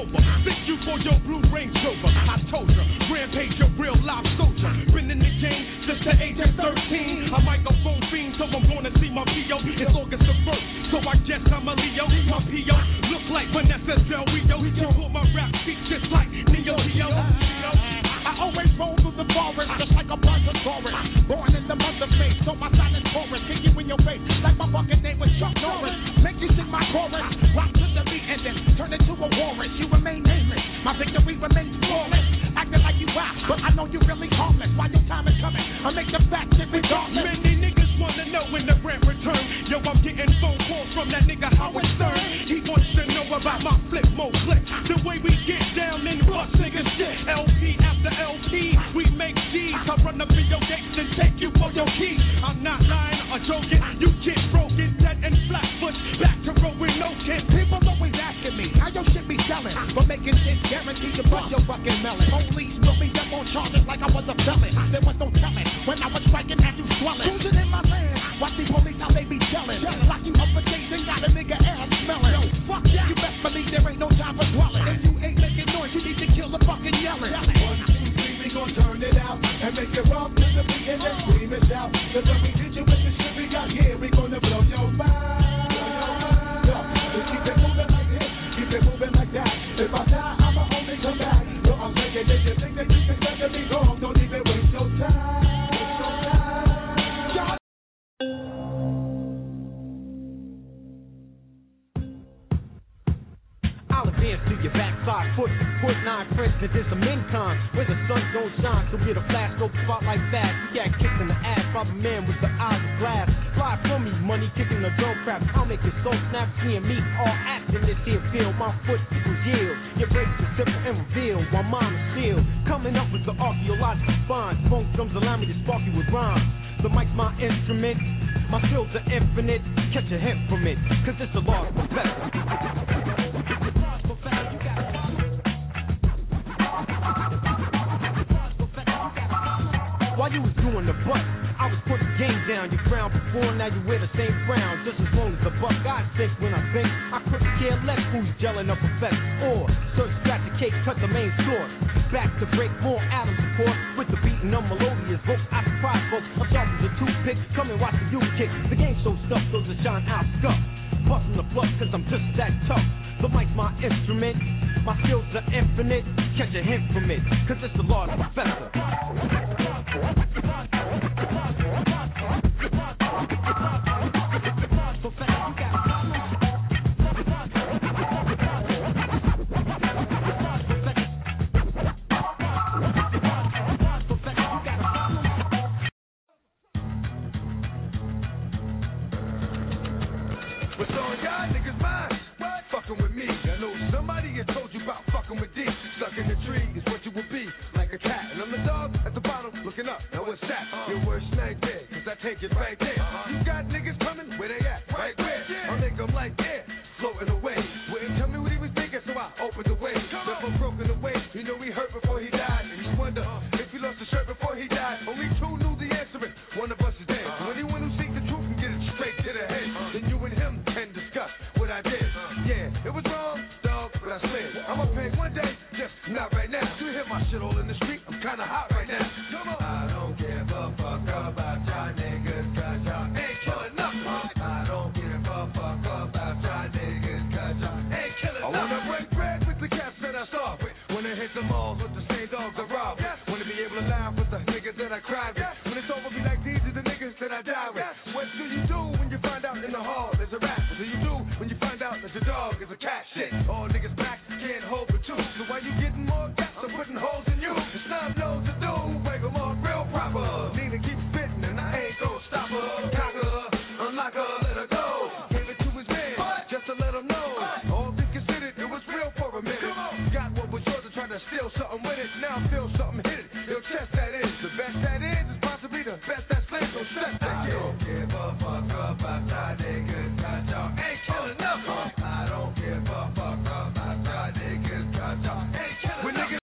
over. Thank you for your blue Range Rover. I told ya, Rampage, your real life soldier. Been in the game since the age of thirteen. A microphone fiend, so I'm gonna see my P O. It's August the first, so I guess I'm a Leo. My P O look like Vanessa Del Rio. You pull my rap feet just like Neo Geo. I always roll through the forest just like a brontosaurus. Born in the month of May, so my silent chorus hit you in your face like my fucking name was Chuck Norris. Make you sing my chorus, rock to the beat and then turn it to a walrus. You remain nameless, my victory remains flawless. Acting like you wow, but I know you really harmless. While your time is coming, I make the fact shit regardless. Many niggas wanna know when the rent return. Yo, I'm getting phone calls from that nigga Howard Stern. He wants to know about my flip mode clip. The way we get down and bust niggas shit. L P after L P, we make G's. I run up in your gates and take you for your keys. I'm not lying or joking. You get broken, dead and flatfoot. Back to road with no kin. People always asking me how your shit be selling, but making shit guaranteed to bust your fucking melon. Police put me up on charges like I was a felon. There was no telling when I was striking at you swelling. Cruising in my land, watch the police how they be telling. Lock you up for days and got a nigga ass smelling. Yo, fuck that. You best believe there ain't no time for dwelling. If you ain't making noise, you need to kill the fucking yelling. One, two, three, we gon' turn it out and make it rock to the beat and then scream it out. Cause when we hit you with the shit we got here, we gonna blow your mind. Yo, just keep it moving like this, keep it moving like that. If I die, I'ma only come back. Yo, I'm thinking that you think that you can set me wrong, don't even waste your time. I'll advance to your backside foot, foot nine friends that there's some income where the sun don't shine, so get a flash, go spot like that. You got kicked in the ass by the man with the eyes of glass. Fly from me, money kicking the dome crap. I'll make your soul snap, seeing me all action this here feel. My foot will yield, your brakes are simple and reveal, while mine is sealed. Coming up with the archaeological finds, phone drums allow me to spark you with rhymes. The mic's my instrument, my skills are infinite. Catch a hint from it, cause it's a large professor. While you was doing the buck, I was putting game down. You frowned before, now you wear the same frown. Just as long as the buck I think when I think, I couldn't care less who's gelling up a fest. Or search, scratch the cake, cut the main source. Back to break more atoms, of course. With the beating of melodious vocals, I surprise folks. I'm sharp as a toothpick, come and watch the you kick. The game's so stuffed, those are shine out scuff. Busting the flux, cause I'm just that tough. The mic's my instrument, my skills are infinite. Catch a hint from it, cause it's the Lord Professor. What's on y'all niggas' minds? What? Fucking with me. I know somebody had told you about fucking with D. Stuck in the tree is what you will be, like a cat. And I'm the dog at the bottom looking up. Now what's that? Uh, Your worst nightmare, cause I take it right there. Uh, you got niggas coming, where they at? Right where? Yeah. I make them like air, floating away. Wouldn't tell me what he was thinking, so I opened the way. Left him broken away. You know he hurt before he died. And you wonder uh, if he lost his shirt before he died. Only two knew the answer, and one of us is dead. Uh, so anyone who seeks the truth can get it straight to the head. Uh, then you and him can discuss what I did. Uh, yeah, it was wrong, dog, but I slid. I'ma pay one day, just not right now. You hear my shit all in the street, I'm kinda hot right now. Come on. I don't give a fuck about y'all niggas, cause y'all ain't killing nothing. I don't give a fuck about y'all niggas, cause y'all ain't killing nothing. I wanna break bread with the cats that I start with. Wanna hit the malls with the same dogs I rob with. Wanna be able to laugh with the niggas that I cried with. When it's over, be like, these are the niggas that I die with. What do you do when you find out in the hall there's a rap? What do you do when you find out that your dog is a cat? Shit, all niggas back can't hold for two. So why you getting more gas? I'm putting holes in you. It's not knows to do. Wake 'em up real proper. Need to keep spitting and I ain't gon' stop her. Cock her, unlock her, let her go. Gave it to his man, just to let him know. All this considered, it was real for a minute. Got what was yours and tried to steal something with it. Now I feel something hit it. Your chest that is. The best that is is possibly the best that's left. So stress that I don't give a fuck about y'all niggas, cause y'all ain't killing nothing. I don't give a fuck about y'all niggas, cause y'all ain't killing nothing.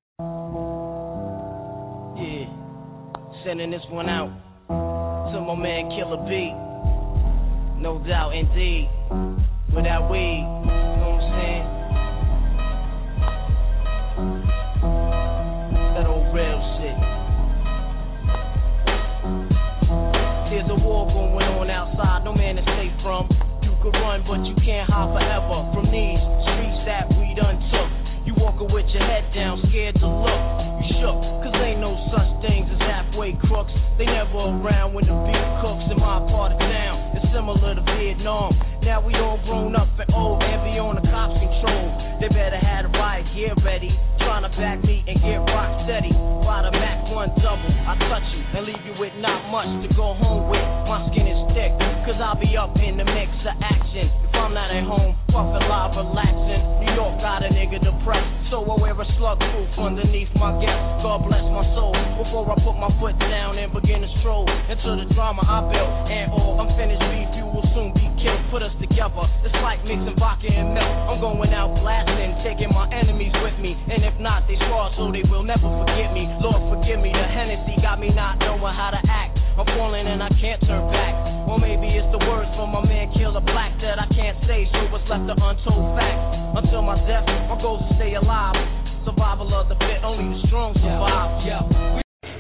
Yeah, sending this one out to my man Killer B. No doubt, indeed. Without weed, you know what I'm saying? but you can't hide forever from these streets that we done took. You walking with your head down, scared to look. You shook, cause ain't no such things as halfway crooks. They never around when the beef cooks in my part of town. It's similar to Vietnam. Now we all grown up and old and be on the cops' control. They better have the riot gear ready, trying to back me and get rock steady. While the Mac one double, I touch you and leave you with not much to go home with. My skin is thick, cause I'll be up in the mix of action. If I'm not at home, puffin' live, relaxing. New York got a nigga depressed, so I wear a slug proof underneath my guest. God bless my soul before I put my foot down and begin to stroll into the drama I built. And all unfinished beef, you will soon be killed. Put us together, it's like mixing vodka and milk. I'm going out blasting, taking my enemies with me. And if not, they scar so they will never forget me. Lord, forgive me, the Hennessy got me not knowing how to act. I'm falling and I can't turn back. Or maybe it's the words from my man Killer Black that I can't say, so what's left the untold fact. Until my death, my goal is to stay alive. Survival of the fit, only the strong survive. Yeah, yeah.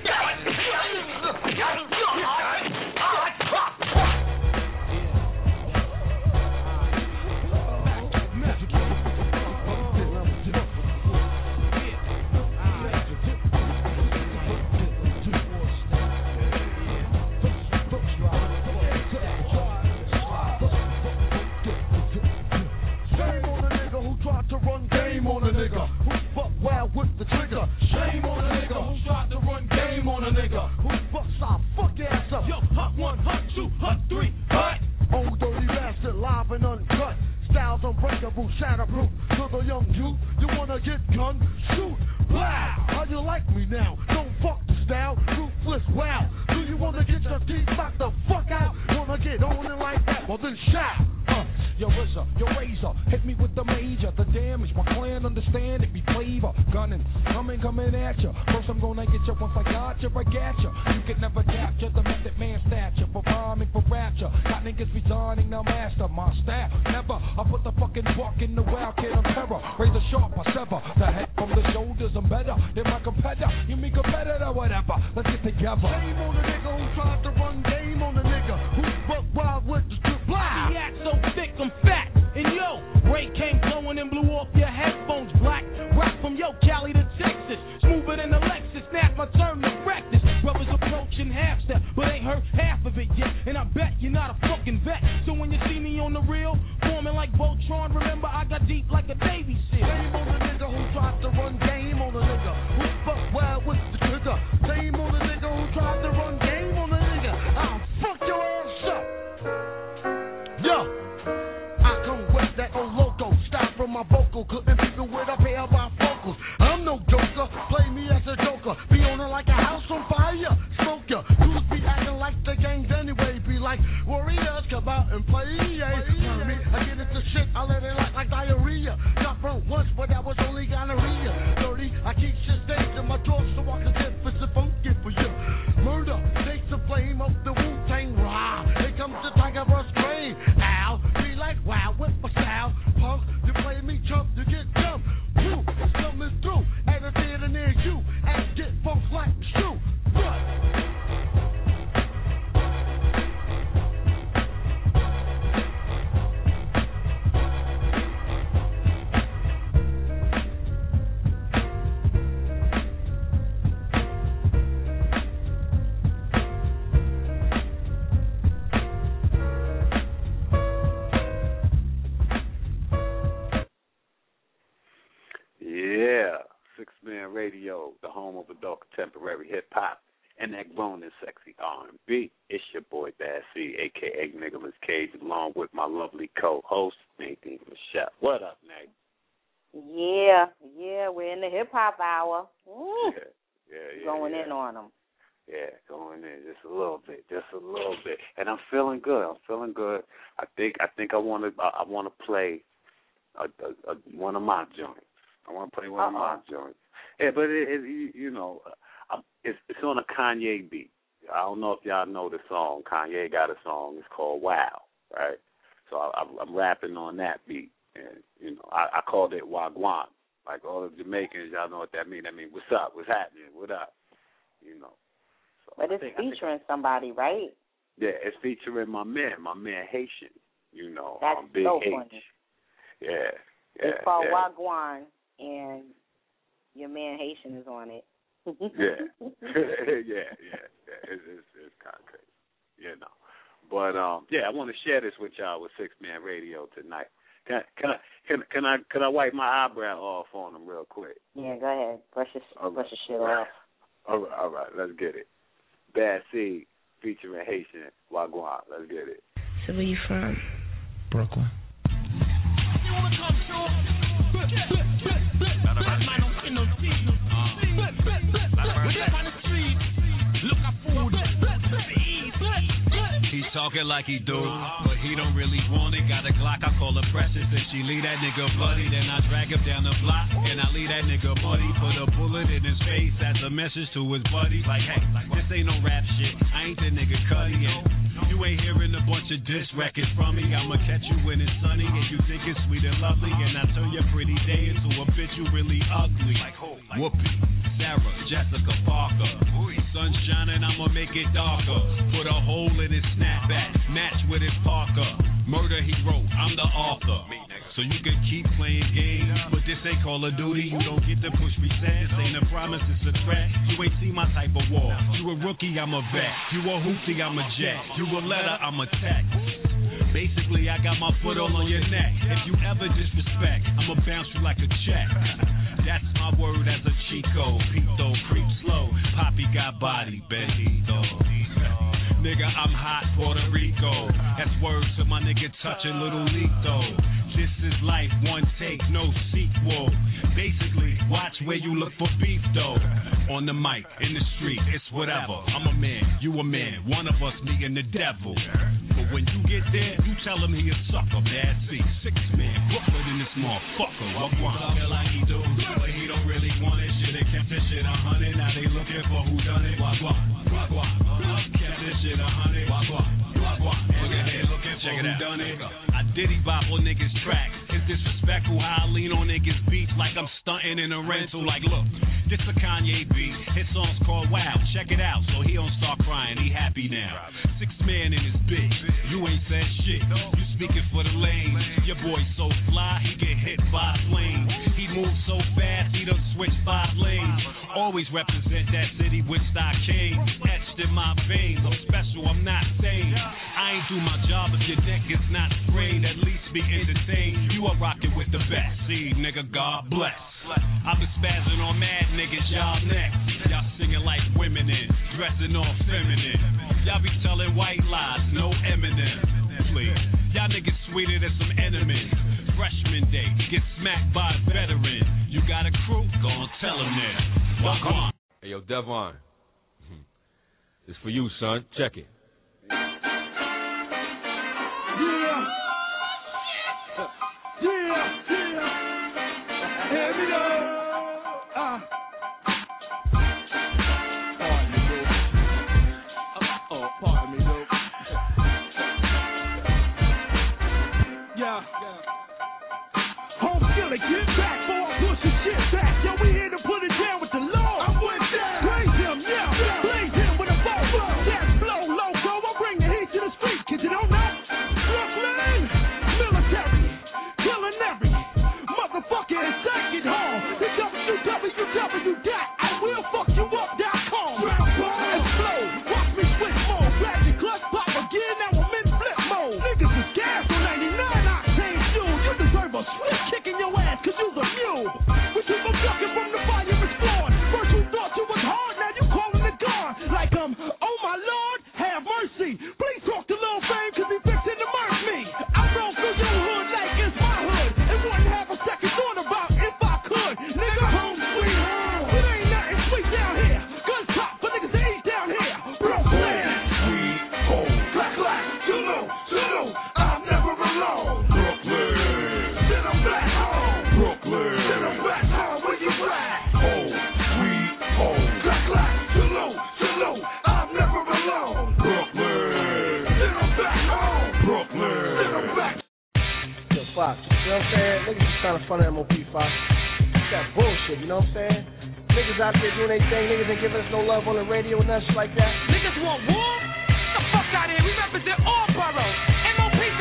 Shatterproof to the young youth. You wanna get gun? Shoot! Wow! How you like me now? Don't fuck the style. Ruthless, wow! Do you wanna get your teeth knocked the fuck out? Wanna get on it like that? Well then shout! Uh, your razor, your razor, hit me with the major. The damage, my clan understand it be flavor. Gunning, coming, coming at ya. First I'm gonna get ya once I got ya, I got ya. You can never capture the method man stature. For rhyming, for rapture. Got niggas resigning, now master my style. Never, I put the fucking buck in the wild kid on terror. Razor sharp, I sever the head from the shoulders. I'm better than my competitor. You mean competitor, whatever. Let's get together. Shame on the nigga who tried to run game on the nigga who buck wild with the strip. Blah! He act so thick, I'm fat. And yo, Ray came blowing and blew off your headphones black. Rock from yo, Cali to Texas. Smoother than a Lexus. Snap my turn to practice. Brothers approaching half step, but ain't heard half of it yet. And I bet you're not a fucking vet. So when you see me on the reel, forming like Voltron, remember I got deep like a Navy SEAL. Shame on the nigga who tried to run game on the nigga who fuck wild with the trigger. Shame on the nigga who tried to run game on the nigga. I'll fuck your ass up. Yo, I come with that old loco style from my vocal. Couldn't people with a pair of bifocals. I'm no joker, play me as a joker. Be on it like a house on fire. Smoke ya, dudes be acting like the gangs anyway. Be like warriors, come out and play. Yeah, me, I get into shit, I let it like, like diarrhea. Got from once, but that was only gonorrhea. Dirty, I keep shit stains in my drawers so I can get for some funky for you. Murder, takes the flame of the Wu-Tang. Rah, here comes the Tiger Brush Train. Ow, be like wow with my style. Punk, you play me chump, you get jumped. Woo, something's through at a theater near you. And get folks like shoot. Yeah, Six Man Radio, the home of adult contemporary hip hop and that grown and sexy R and B. It's your boy Bad C, aka Nicholas Cage, along with my lovely co-host Nadine Michelle. What up, Nate? Yeah, yeah, we're in the hip hop hour. Ooh. Yeah, yeah, yeah. Going yeah. in on them. Yeah, going in just a little bit, just a little bit, and I'm feeling good. I'm feeling good. I think I think I want to I, I want to play a, a, a, one of my joints. I want to play one uh-huh. of my joints. Yeah, but it, it you, you know, uh, it's it's on a Kanye beat. I don't know if y'all know the song. Kanye got a song. It's called Wow, right? So I, I, I'm rapping on that beat, and you know, I, I called it Wagwan. Like all the Jamaicans, y'all know what that means. I mean, what's up? What's happening? What up? You know. So but it's think, featuring think, somebody, right? Yeah, it's featuring my man, my man Haitian. you know, That's um, Big so H. funny. Yeah, yeah. It's called yeah. Wagwan, and your man Haitian is on it. yeah, yeah, yeah, yeah. It's, it's, it's kind of crazy, you know. But um, yeah, I want to share this with y'all with Six Man Radio tonight. Can can I can can I can I wipe my eyebrow off on them real quick? Yeah, go ahead. Brush your All brush right. your shit off. All right, all right. Let's get it. Bad Seed featuring Haitian Wagwan. Let's get it. So where you from? Brooklyn. He's talking like he do, but he don't really want it. Got a Glock, I call her Precious, and she leave that nigga bloody. Then I drag him down the block, and I leave that nigga muddy. Put a bullet in his face as a message to his buddies. Like, hey, this ain't no rap shit. I ain't the nigga Cuddy, and you ain't hearing a bunch of diss records from me. I'ma catch you when it's sunny, and you think it's sweet and lovely, and I turn your pretty day into a bitch you really ugly. Like Whoopi, Sarah, Jessica Parker. Sun shining, I'ma make it darker. Put a hole in his snapback, match with his Parker. Murder he wrote, I'm the author. So you can keep playing games, but this ain't Call of Duty. You don't get to push me set. This ain't a promise, it's a threat. You ain't seen my type of war. You a rookie, I'm a vet. You a hoopty, I'm a jet. You a letter, I'm a text. Basically, I got my foot all on your neck. If you ever disrespect, I'ma bounce you like a check. That's my word as a Chico. Pito, creep slow. Poppy got body, Benito. Nigga, I'm hot, Puerto Rico. That's word to my nigga touching Little Lito. This is life, one take, no sequel. Basically, watch where you look for beef, though. On the mic, in the street, it's whatever. I'm a man, you a man, one of us meeting the devil. But when you get there, you tell him he a sucker. Bad C, six man, Brooklyn in this motherfucker. What one? Talking like he do, but he don't really want it. Shit, they kept this shit a hundred, now they looking for who done it. What one? What one? Kept this shit a hundred. What one? What one? Look at here, looking for who done it. I diddy bop on niggas' tracks. It's disrespectful how I lean on niggas' beats like I'm stunting in a rental. Like, look, this a Kanye beat. His song's called Wow. Check it out so he don't start crying. He happy now. Six man in his bitch. You ain't said shit. You speaking for the lane. Your boy so fly, he get hit by a plane. He moves so fast, he done switch five lanes. Always represent that city with stockade. Etched in my veins. I'm special, I'm not sane. I ain't do my job if your neck is not sprained. At least be entertained. You are rocking with the best. See, nigga, God bless. I've been spazzing on mad niggas, y'all next. Y'all singing like women in, dressing all feminine. Y'all be telling white lies, no Eminem. Please, y'all niggas sweeter than some enemies. Freshman day, get smacked by a veteran. You got a crew? Go on, tell them that. Walk on. Hey, yo, Devon. It's for you, son. Check it. Yeah. Yeah, yeah. Here we go. Uh. Pardon me, bro. Uh, oh, pardon me, bro. Yeah. Home skillet, get back, boy. Push the shit back. Yo, we here to put it down with the law. I'm with that. Praise him, yeah. yeah. Blaze him with a bow. That's flow, loco. I bring the heat to the street. Cause you don't know. Brooklyn, military, killing every motherfucker in Second Hall. The W W W dot I will fuck you up dot com. Explode, watch me switch mode. Grab your clutch, pop again. Now I'm in flip mode. Niggas is gas on ninety-nine octane fuel. You deserve a switch kicking your ass cause you's a mule. We keep them ducking from the fire exploring. First you thought you was hard, now you calling it gone. Like um, oh my lord, have mercy. Please talk to Lil Fame cause he fixing to murk me. I roll through your hood like it's my hood. And wouldn't have a second thought about if I could. Nigga, home sweet home. It ain't nothing sweet down here. Guns pop for niggas to eat down here. Brooklyn, sweet home. Black light, salute, salute. I'm never alone. Brooklyn, then I'm back home. Brooklyn, then I'm back home. Where you at? Home, sweet home. Black light, salute, salute. I'm never alone. Brooklyn, then I'm back home. Brooklyn, then I'm back. Yo, Fox, you know what I'm saying? Niggas just trying to front of M O P, Fox. It's that bullshit, you know what I'm saying? Niggas out there doing their thing, niggas ain't giving us no love on the radio and nothing like that. Niggas want war? Get the fuck out of here. We represent all boroughs. M O P for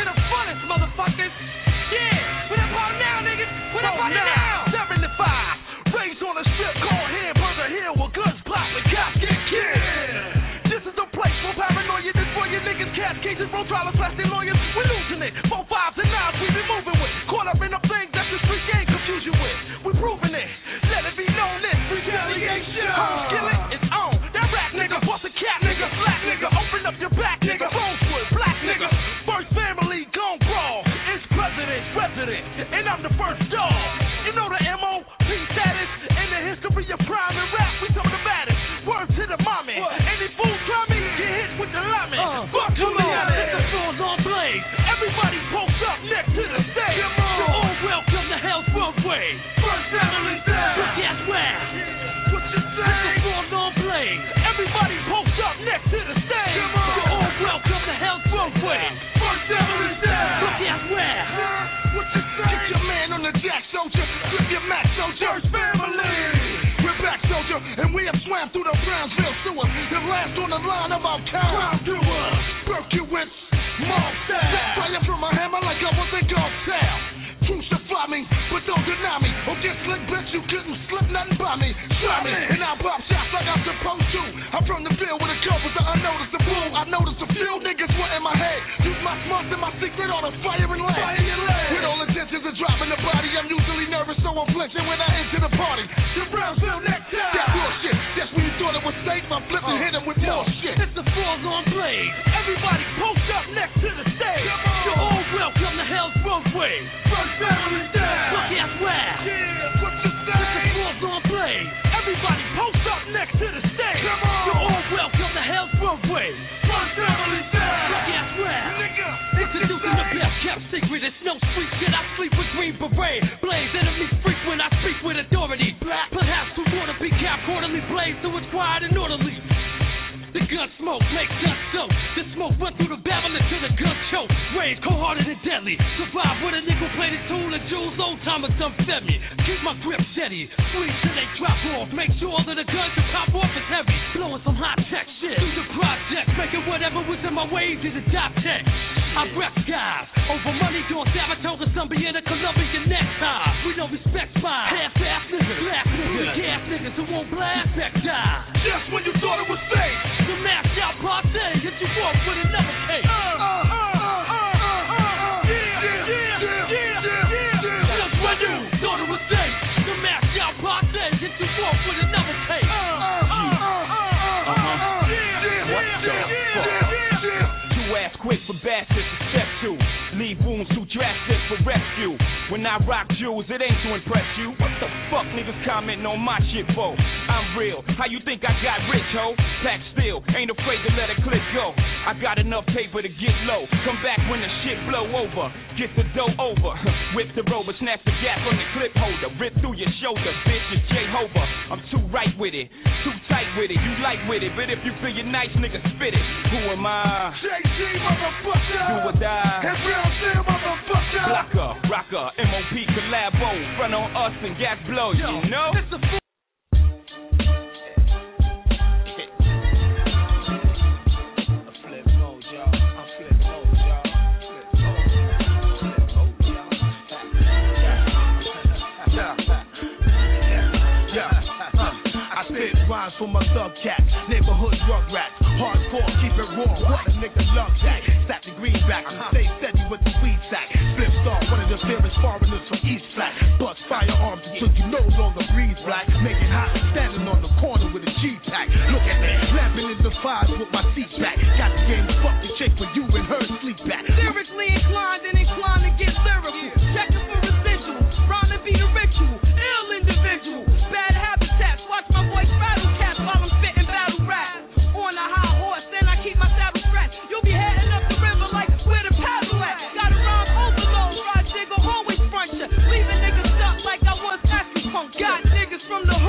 to the funnest, motherfuckers. Yeah, what up on now, niggas? What up on now? seventy-five, raised on a strip called Hamburger Hill where guns pop and cops get killed. This is the place for paranoia, this for your niggas, cash cases, road trials, plastic lawyers. We're losing it. Four fives and nines we be moving with. Caught up in the things that the street game confuse you with. We're proving it. Let it be known this retaliation. Home skillet is on. That rap nigga, bust a cat nigga, black nigga, open up your back nigga, Rosewood, black nigga, first family gon' brawl. It's president, president, and I'm the first dog. You know the M O P status in the history of crime and rap. We some of the baddest. Word to the mommy. Any fool try me, get hit with the lemon. Uh, Fuck to me, let the floors on blaze. Everybody pokes up next to the stage. You're all welcome to Hell's Roadway. First family down. Look at where. What you say? Let the floors on blaze. Everybody pokes up next to the stage. You're all welcome to Hell's Roadway. First family down. Look at where. What you say? Get your man on the jack, soldier. Flip your match, soldier. First family. We're back, soldier, and we have swam through the Brownsville sewer. The last on the line of our town. Crime doers. Berkowitz. Mob style. Fire from my hammer like I was in Gulf Town. Crucify me, but don't deny me. Or get slick, bitch, you couldn't slip nothing by me. Try me, and I'll pop shots like I'm supposed to. I'm from the field with a couple of unnoticeable. I noticed a few niggas were in my head. Use my smarts and my secret on a fire and lead. With all intentions of dropping the body, I'm usually nervous, so I'm flinching when I enter the party. The Brownsville necktie. That bullshit. That's when you thought it was safe. I'm flipping, hit him with more shit. It's the floors on blaze. Everybody post up next to the stage. You're all welcome to Hell's Roadway. First family down. Look at where. Yeah, what you say? It's the floors on blaze. Everybody post up next to the stage. Come on. You're all welcome to Hell's Roadway. First family down. Look at where. Nigga, introducing the best kept secret. It's no street shit. I sleep with green beret. Blaze enemies frequent. I speak with authority. Perhaps who wanna be capped quarterly blaze, so it's quiet and orderly. The gun smoke makes us so. The smoke run through the barrel until the gun choke. Raised cold-hearted and deadly. Survive with a nickel-plated tool and jewels. Old timers done fed me. Keep my grip steady. Squeeze till they drop off. Make sure that the gun can pop off is heavy. Blowing some high-tech shit through the project. Making whatever was in my way easy to top tech. I rep skies. Over money doing Saratoga, some be in a Colombian necktie. We don't respect spies. Half-ass niggas. Glass niggas. Gas niggas who won't blast that die. Just when you thought it was safe. The masked out party, hit you off with another tape. Uh, uh, uh, uh, uh, uh, uh, yeah, yeah, yeah, yeah, yeah, yeah. Just when you thought it was safe. The masked out party, hit you off with another tape. Uh, uh, uh, uh, uh, uh, uh, yeah, yeah, what the fuck? Too ass quick for bastards to step to. Leave wounds too drastic for rescue. When I rock jewels, it ain't to impress you. What the fuck niggas commenting on my shit for? I'm real. How you think I got rich, ho? Pack still, ain't afraid to let a clip go. I got enough paper to get low. Come back when the shit blow over. Get the dough over. Whip the rover, snatch the gap on the clip holder. Rip through your shoulder, bitch, it's Jehovah. I'm too right with it, too tight with it. You like with it, but if you feel you're nice, nigga, spit it. Who am I? J G, motherfucker. Do or die. And Brownsville, motherfucker. Blocker, rocker, M O P collabo. Front on us and gas blow, yo, you know? It's a f- Rhymes for my thug cats, neighborhood drug rats, hardcore, keep it raw. What a nigga love jack, stack the greenback, and stay steady with the weed sack. Flip star, one of the fairest foreigners from East Black. Bust firearms until you no longer breathe black. Make it hot, standing on the corner with a G-pack. Look at me, lamping in the fives with my seat back. Got the game fucking shake when you and her sleep back. Lyrically inclined and inclined to get lyrical. Checking for residuals, round to be the ritual. Ill individual, bad habitats. Watch my voice battle cats while I'm spitting battle rap. On a high horse, then I keep my saddle strapped. You'll be heading up the river like where the paddle at. Got a rhyme overload, ride jiggle, always front ya. Leaving niggas stuck like I was asking punk. Got niggas from the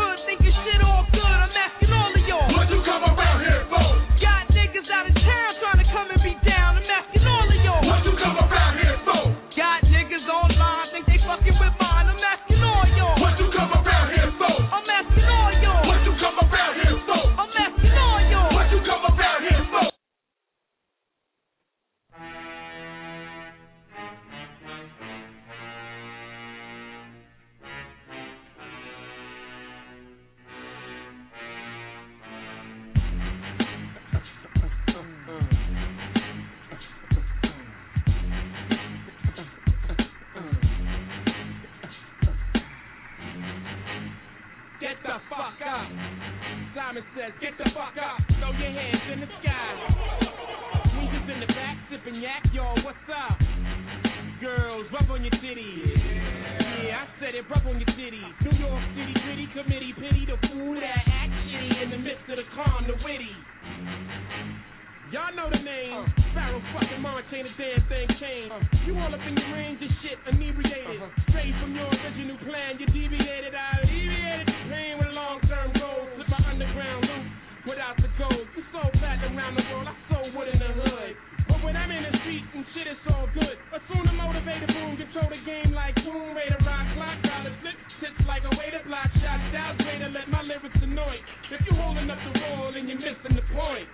the fuck up. Simon says, get the fuck up. Throw your hands in the sky. Weezer's in the back, sipping yak, y'all, what's up? Girls, rub on your titties. Yeah, I said it, rub on your titties. New York City, gritty committee, pity the fool that act shitty in the midst of the calm, the witty. Y'all know the name. Uh, Pharaoh fucking March ain't a damn thing changed. Uh, you all up in your range of shit, inebriated. Uh-huh. Straight from your original plan, you deviated. I alleviated the pain with long-term goals. With my underground loop, without the gold. You sold platinum around the world, I sold wood in the hood. But when I'm in the street and shit, it's all good. Assume the motivated boom, control the game like boom. Raider rock, clock, dollar flip, tits like a way to block shots. Down, way to let my lyrics annoy. If you holding up the wall and you're missing the point.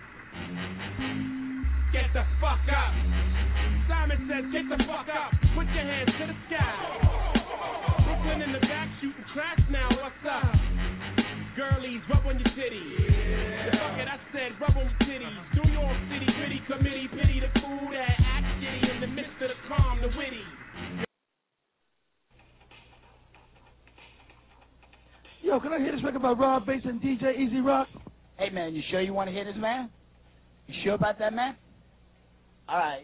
Get the fuck up. Simon says, get the fuck up. Put your hands to the sky. Brooklyn in the back shooting craps now. What's up? Girlies, rub on your titties. Yeah. Fuck it, I said, rub on your titties. New York City, gritty committee, pity the fool that act shitty in the midst of the calm, the witty. Yo, can I hear this record by Rob Bass and D J Easy Rock? Hey, man, you sure you want to hear this, man? You sure about that, man? All right.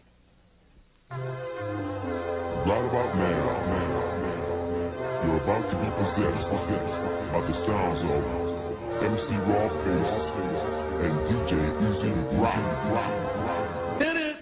Right about now, you're about to be possessed, possessed by the sounds of M C Raw Bass and D J Easy Rock. Rock. Hit it.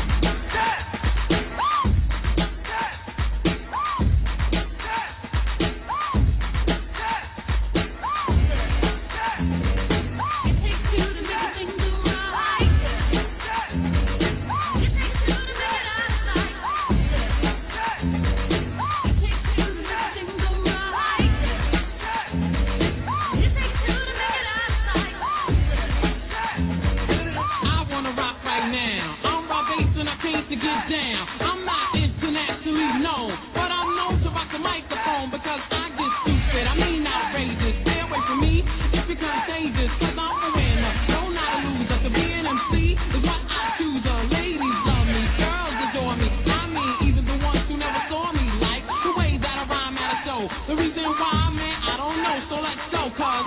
To get down, I'm not internationally known, but I'm known to rock the microphone because I get stupid. I mean outrageous. Stay away from me if you're contagious, cause I'm a winner. No, not a loser. To be an M C is what I choose. The ladies love me, girls adore me. I mean, even the ones who never saw me, like the way that I rhyme at a show. The reason why, man, I don't know. So let's go, cause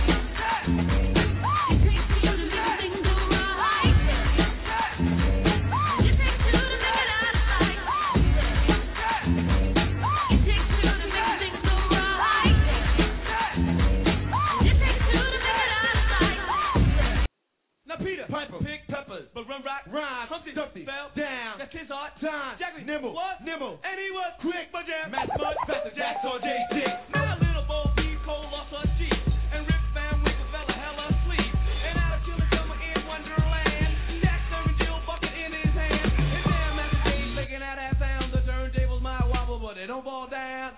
but run, rock, rhyme, Humpty Dumpty, fell down, that's his art, time, Jackie, nimble, what, nimble, and he was quick, but jam, Matt Mud, Pastor Jack, or J J. Now little Bo Peep, Cole lost her cheek, and Rip Van Winkle fell a hell of sleep, and out of Killer Summer in Wonderland, Jack serving Jill bucket in his hand, and damn Master J making out that sound, the turntables might wobble, but they don't fall down.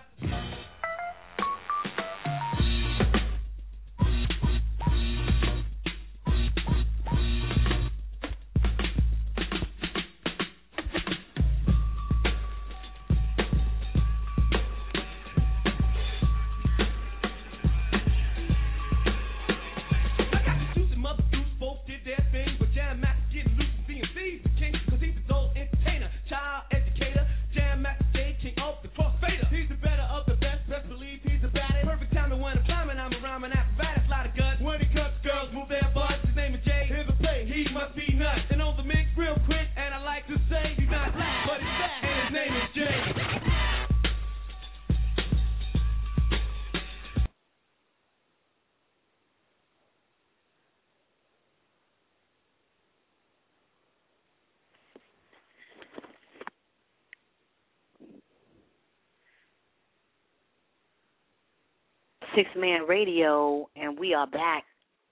Six Man Radio, and we are back.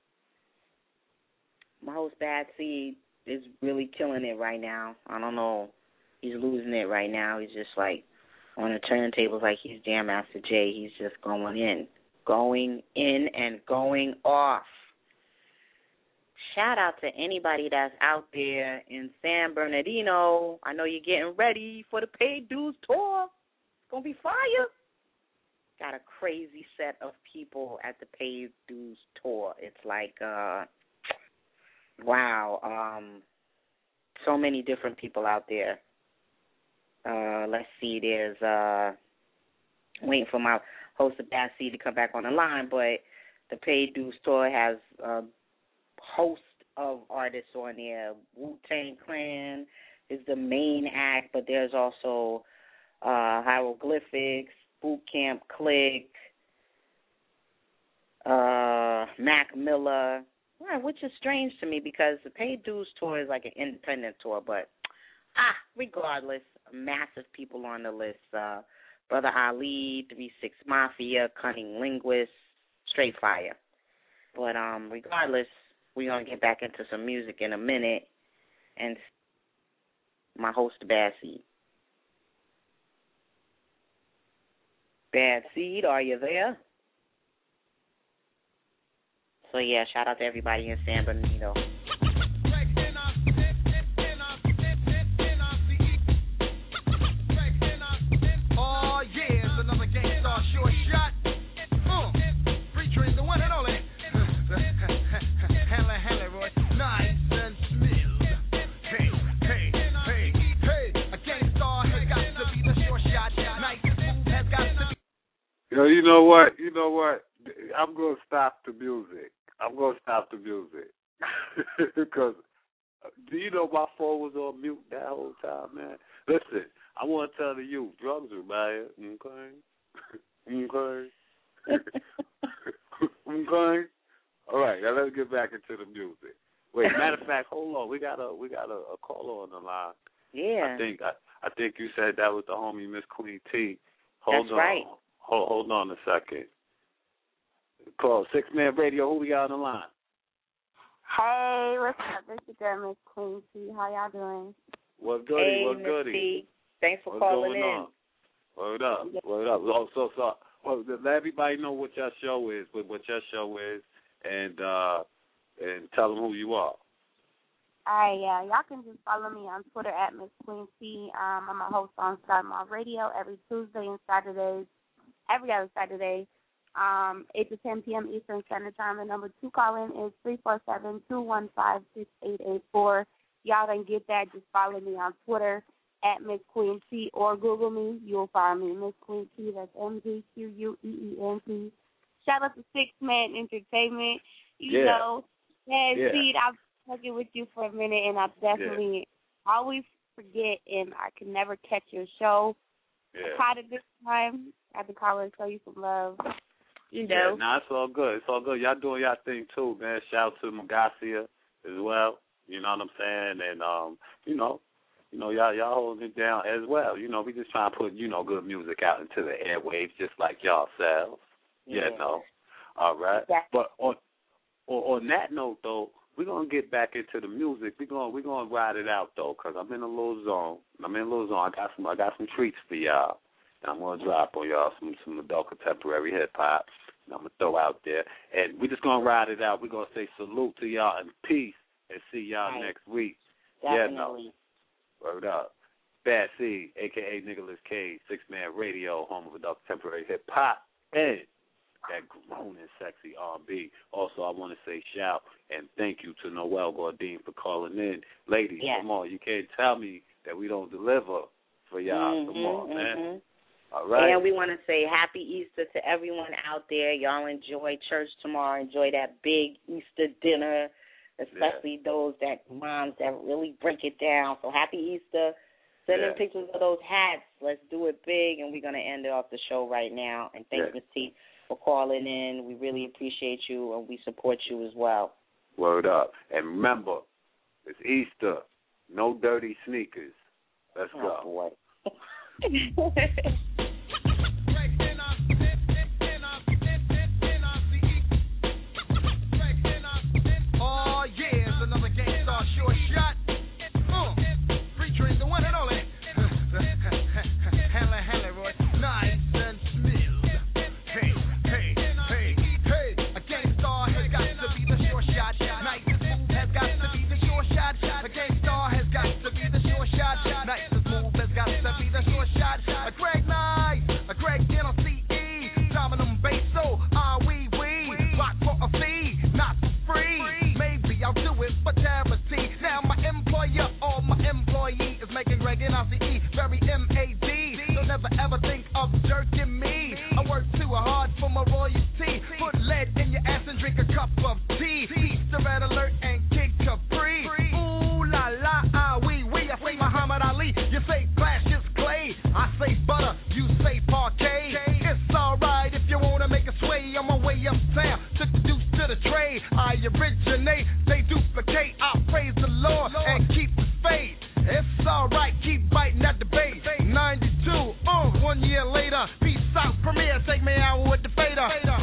My host Bad Seed is really killing it right now. I don't know. He's losing it right now. He's just like on the turntables like he's Jam Master Jay. He's just going in, going in and going off. Shout out to anybody that's out there in San Bernardino. I know you're getting ready for the Paid Dues tour. It's going to be fire. Got a crazy set of people at the Paid Dues tour. It's like, uh, wow, um, so many different people out there. Uh, let's see, there's, uh, waiting for my host of Bad Seed to come back on the line, but The Paid Dues Tour has a host of artists on there. Wu-Tang Clan is the main act, but there's also uh, Hieroglyphics, Boot Camp Click, uh, Mac Miller, which is strange to me because the Paid Dues Tour is like an independent tour, but ah, regardless, massive people on the list. Uh, Brother Ali, three six Mafia, Cunning Linguist, Straight Fire. But um, regardless, we're going to get back into some music in a minute. And my host, Bad Seed. Bad Seed, are you there? So, yeah, shout out to everybody in San Bernardino. Oh, yeah, it's another Gangstar short shot. Uh, featuring the one and only. Hella, hella, Roy. Nice and smooth. Hey, hey, hey, hey. A Gangstar has got to be the short shot. Nice and smooth has got to be. Yo, you know what? You know what? I'm going to stop the music. I'm going to stop the music. Because, do you know my phone was on mute that whole time, man? Listen, I want to tell the youth, drugs are bad, okay? Okay? Okay? All right, now let's get back into the music. Wait, matter of fact, hold on. We got a we got a, a caller on the line. Yeah. I think I, I think you said that was the homie Miss Queen T. Hold That's on. right. Hold, hold on a second. Call Six Man Radio. Who we got on the line? Hey, what's up? This is your girl, Miss Queen T. How y'all doing? What's goody? Hey, What's Miss goody? T. Thanks for What's calling going in. on? Word up. Word up. Oh, so, so, well, let everybody know what your show is, what, what your show is, and uh, and tell them who you are. All right, yeah. Y'all can just follow me on Twitter at Miss Queen T. Um, I'm a host on Star Mob Radio every Tuesday and Saturdays, every other Saturday, um, eight to ten p.m. Eastern Standard Time. The number to call in is three four seven, two one five, six eight eight four. Y'all done get that. Just follow me on Twitter at Miss Queen T, or Google me. You'll find me, Miss Queen T. That's M G Q U E E N T. Shout out to Six Man Entertainment. You yeah. know, Bad yeah. Seed, I've talking with you for a minute, and I definitely yeah. always forget, and I can never catch your show. Yeah. I caught it this time. I had to call and show you some love. You know. Yeah, nah, it's all good. It's all good. Y'all doing y'all thing too, man. Shout out to Magasia as well. You know what I'm saying? And um, you know, you know, y'all y'all holding it down as well. You know, we just trying to put, you know, good music out into the airwaves just like y'all selves. Yeah, you know. All right. Yeah. But on, on on that note though, we're gonna get back into the music. We're gonna we're gonna ride it out though, cause I'm in a little zone. I'm in a little zone. I got some I got some treats for y'all. And I'm gonna drop on y'all some some adult contemporary hip hop. And I'm gonna throw out there, and we're just gonna ride it out. We're gonna say salute to y'all and peace, and see y'all right. next week. Definitely. Yeah, no. Word up. Bad Seed, a k a. Nicholas Cage, Six Man Radio, home of adult contemporary hip hop, and that grown and sexy R and B. Also, I want to say shout and thank you to Noel Gordine for calling in. Ladies, yes. come on. You can't tell me that we don't deliver for y'all. Mm-hmm, come on, mm-hmm. man. All right. And we want to say happy Easter to everyone out there. Y'all enjoy church tomorrow. Enjoy that big Easter dinner, especially yeah. those that moms that really break it down. So happy Easter. Send yeah. in pictures of those hats. Let's do it big, and we're going to end off the show right now. And thanks, Miz T, for calling in. We really appreciate you, and we support you as well. Word up. And remember, it's Easter. No dirty sneakers. Let's oh, go. Boy. Oh, yeah, it's another Gangstar short shot. Uh, featuring the one and only. Hella, hella, Roy. Nice and smooth. Hey, hey, hey, hey. A Gangstar has got to be the short shot. Nice and smooth has got to be the short shot. A Gangstar has got to be the short shot. Nice and smooth has got to be the short shot. A Greg Nine. drink a cup of tea. Peace to Red Alert and Kid Capri. Ooh la la, ah wee wee. I say Muhammad Ali, you say Cassius Clay. I say butter, you say parquet. It's alright if you wanna make a sway. On my way uptown, took the deuce to the tray. I originate, they duplicate. I praise the Lord and keep the faith. It's alright, keep biting at the base. ninety-two, uh, one year later. Peace out, Premier, take me out with the fader.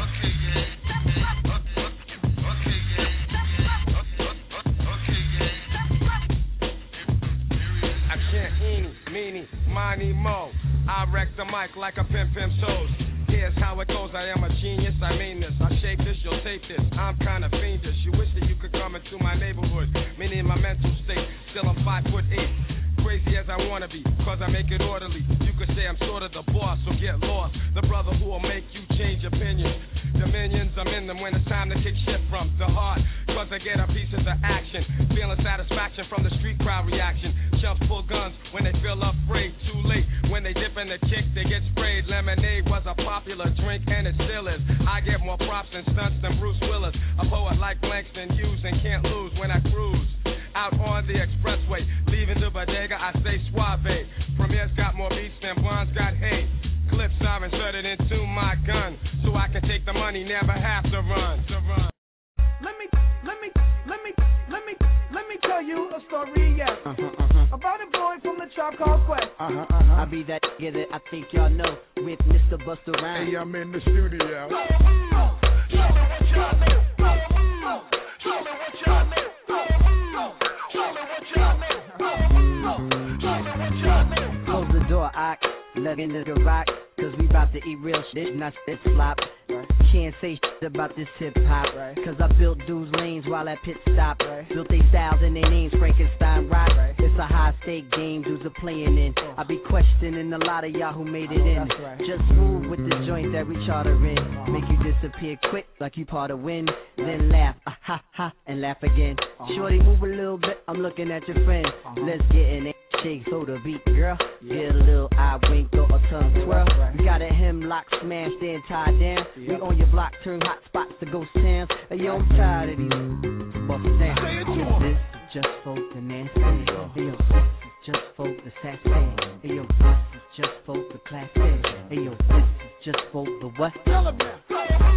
I chant eeny, meeny, miny, mo. I wreck the mic like a pimp pimp shows. Here's how it goes, I am a genius, I mean this. I shape this, you'll tape this. I'm kinda fiendish. You wish that you could come into my neighborhood. Meaning my mental state, still I'm five foot eight. Crazy as I wanna be, cause I make it orderly. You could say I'm sort of the boss, so get lost. The brother who will make you change opinions. Dominions, I'm in them when it's time to kick shit from the heart. Cause I get a piece of the action. Feeling satisfaction from the street crowd reaction. Chumps pull guns when they feel afraid. Too late, when they dip in the kick, they get sprayed. Lemonade was a popular drink and it still is. I get more props and stunts than Bruce Willis. A poet like Langston Hughes and can't lose when I cruise. Out on the expressway, leaving the bodega, I stay suave. Premier's got more beats than Bonds got hate. Clips I've inserted into my gun, so I can take the money, never have to run. To run. Let me, let me, let me, let me, let me tell you a story, yes, uh-huh, uh-huh. about a boy from the Tribe Called Quest. Uh-huh, uh-huh. I be that nigga that I think y'all know with Mister Busta Rhymes. Hey, I'm in the studio. Close the door, I let in the rock, cause we about to eat real shit, not spit slop. Can't say shit about this hip hop, cause I built dudes lanes while at pit stop. Built they styles and their names, Frankenstein rock. It's a high stake game dudes are playing in. I be questioning a lot of y'all who made it in. Just move with the joint that we charter in. Make you disappear quick like you part of wind. Then laugh, ah ha ha, and laugh again. Shorty move a little bit, I'm looking at your friend. Let's get in it. Shake so the beat, girl. Get a little eye wink or a tongue twirl. You got a hemlock smashed and tied down. We on your block, turn hot spots to ghost towns. Hey, yo, I'm tired of these bust down. This is just for the nasty. Hey, yo, this is just for the sassy. Hey, yo, this is just for the classy. Hey, yo, this is just for the what? Tell 'em now.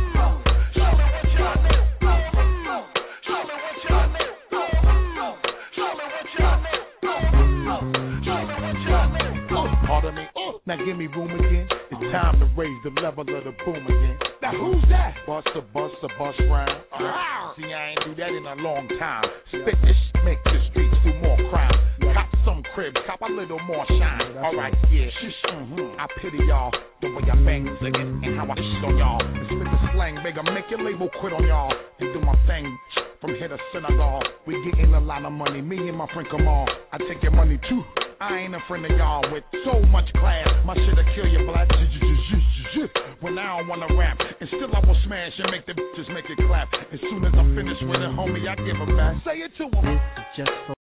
Pardon me. Now give me room again. It's time to raise the level of the boom again. Now who's that? Busta, Busta, Bust Rhyme. Uh, see, I ain't do that in a long time. Spit this shit, make the streets do more crime. Cop some cribs, cop a little more shine. Alright, yeah, shush, mm-hmm. I pity y'all, the way I bang singing and how I shit on y'all. And spit the slang, bigger, make your label quit on y'all. And do my thing from here to Senegal. We getting a lot of money, me and my friend Kamal. I take your money too. I ain't a friend of y'all with so much class. My shit'll kill you, black. When I don't wanna rap, and still I will smash and make the bitches make it clap. As soon as I'm finished with it, homie, I give them back. Say it to them. Just for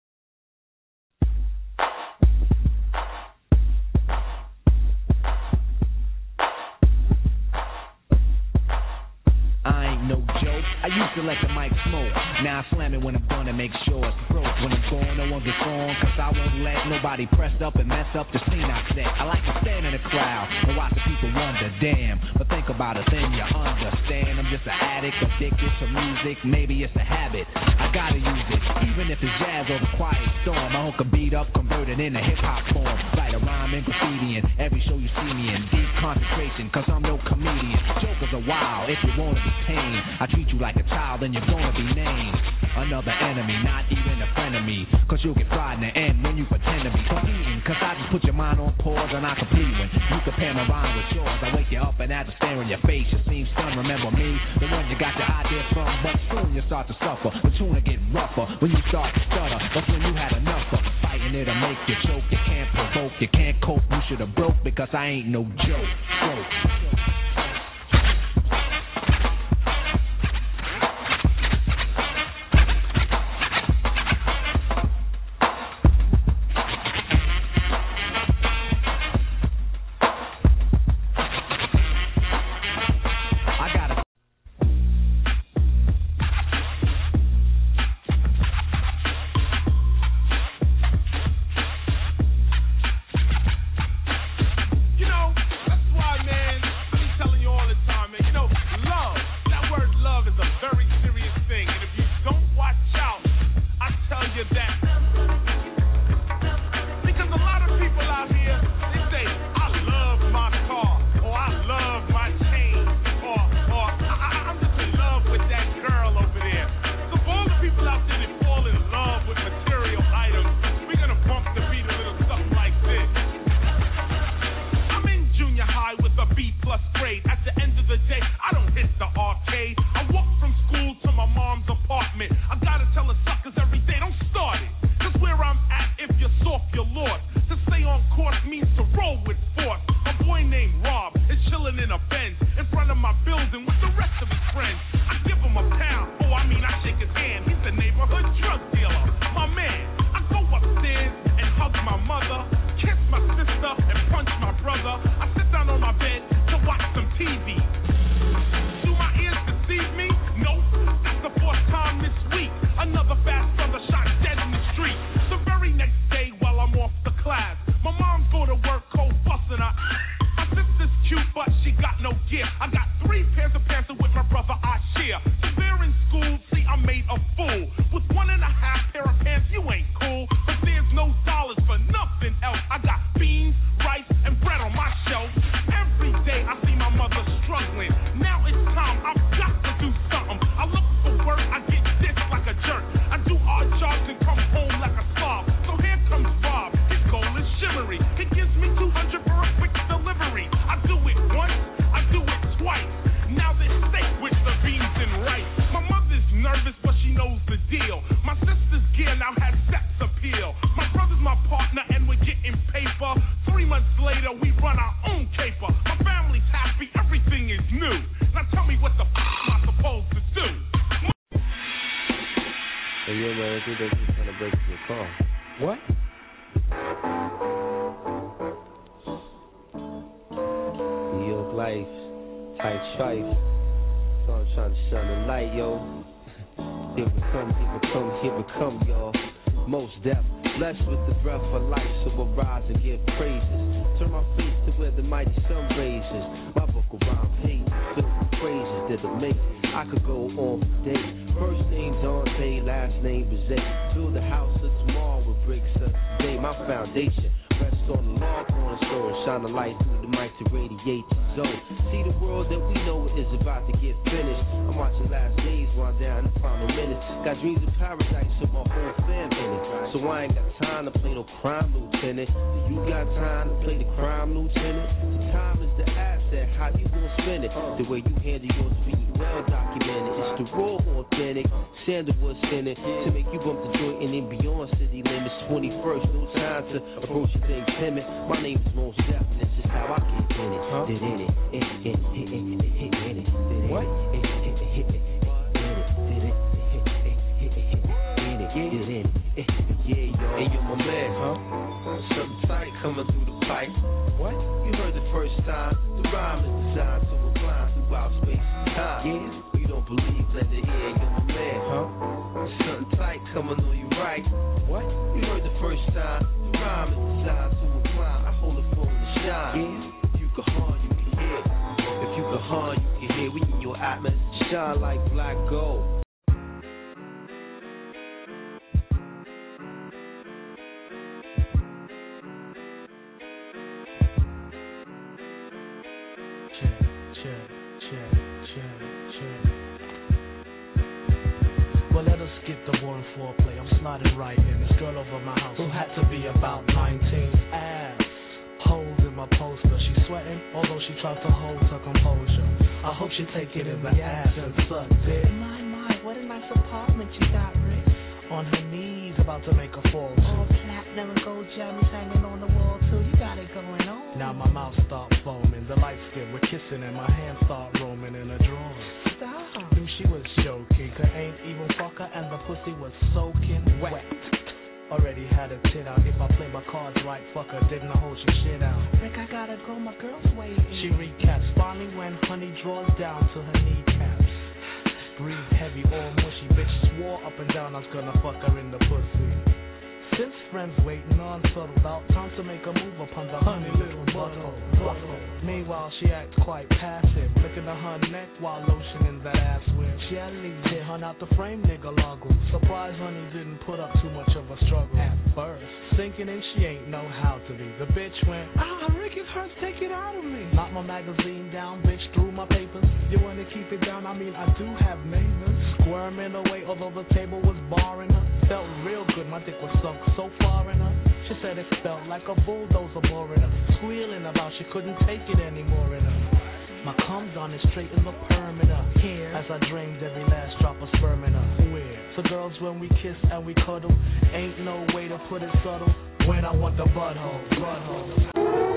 I ain't no joke. I used to let the mic smoke. Now I slam it when I'm gonna make sure it's broke. When I'm gone, no one gets on, cause I won't let nobody press up and mess up the scene I set. I like to stand in the crowd and watch the people wonder, damn. But think about it, then you understand. I'm just an addict, addicted to music. Maybe it's a habit. I gotta use it, even if it's jazz or the quiet storm. I hook a beat up, convert it into hip hop form. Write a rhyme and graffiti in every show you see me in. Deep concentration, cause I'm no comedian. Jokers are wild if you wanna be tame. I treat you like a child and you're gonna be named another enemy, not even a friend of me. Cause you'll get fried in the end when you pretend to be competing. Cause I just put your mind on pause and I complete when you compare my rhyme with yours. I wake you up and I just stare in your face. You seem stunned, remember me, the one you got your idea from. But soon you start to suffer, the tune will get rougher. When you start to stutter, that's when you had enough of fighting. It'll make you choke, you can't provoke, you can't cope. You should've broke because I ain't no joke. joke. deal. My sister's gear now has sex appeal. My brother's my partner and we're getting paper. Three months later, we run our own caper. My family's happy, everything is new. Now tell me what the f*** am I supposed to do? Hey, yo, man, I think they're just trying to break into your car. What? New York life, tight strife. So I'm trying to shine the light, yo. Here we come, here we come, here we come, y'all. Most deaf, blessed with the breath of life, so we'll rise and give praises. Turn my face to where the mighty sun raises. My vocal rhyme pages, filled with phrases that will make I could go on for days. First name Dante, last name Bizet. Build the house of tomorrow with bricks of today. My foundation rests on the law cornerstone. Shine the light through the mic to radiate the zone. See the world that we know is about to get finished. I'm watching last days wind down in the final minutes. Got dreams of paradise with my whole fam in it. So I ain't got time to play no crime lieutenant. Do you got time to play the crime lieutenant? The time is the asset. How you gonna spend it? The way you handle yours be well documented. It's the raw authentic. Sandalwood Senate to make you bump the joint and then beyond city limits. twenty-first, no time to approach a thing timid. My name is Most Def, and this is how I get in it. Huh? Did in it, in it, in it, in it, in it. What? In it, in it, in it, in it, in it, yeah, yo. Hey, yo, my man, huh? Something tight coming through the pipe. What? You heard the first time. The rhyme is designed to recline throughout space and time. Yeah. You don't believe, let the ear, you're my man, huh? Something tight coming on you right. What? You heard the first time. The rhyme is designed to recline. I hold it for the shine. Yeah. If you can harm, you can hear. If you can harm, you can hear. We in your atmosphere shine like black gold. Foreplay, I'm sliding right in. This girl over my house who had to be about nineteen. Ass holes in my poster. She's sweating, although she tries to hold her composure. I hope she take it in the ass and suck it. My, my, what a nice apartment you got, Rick. On her knees, about to make a fall. All platinum and gold jammies hanging on the wall too. You got it going on. Now my mouth start foaming. The lights get we're kissing and my hands start roaming in her drawers. Stop. Knew she was joking. Her ain't even fucker and the pussy was soaking wet. Already had a tit out. If I play my cards right, fuck her, didn't I hold your shit out? Rick, I gotta go, my girl's waiting. She recaps, finally when honey draws down to her kneecaps. Breathe heavy, all mushy, bitch swore up and down I was gonna fuck her in the pussy. Since friends waiting on subtle about time to make a move upon the honey little butthole. Meanwhile, she acts quite passive, looking at her neck while lotioning that ass with jelly. Hit her out the frame, nigga loggle. Surprise, honey didn't put up too much of a struggle at first. Thinking and she ain't know how to be. The bitch went, ah, Rick, it hurts, take it out of me. Knocked my magazine down, bitch, threw my papers. You wanna keep it down? I mean, I do have neighbors. Squirming away, although the table was barring her. Felt real good, my dick was sunk so far in her. She said it felt like a bulldozer boring her. Squealing about she couldn't take it anymore in her. My cum done is straight in the perimeter. Here, as I drained every last drop of sperm in her. Weird. So girls, when we kiss and we cuddle, ain't no way to put it subtle. When I want the butthole, butthole.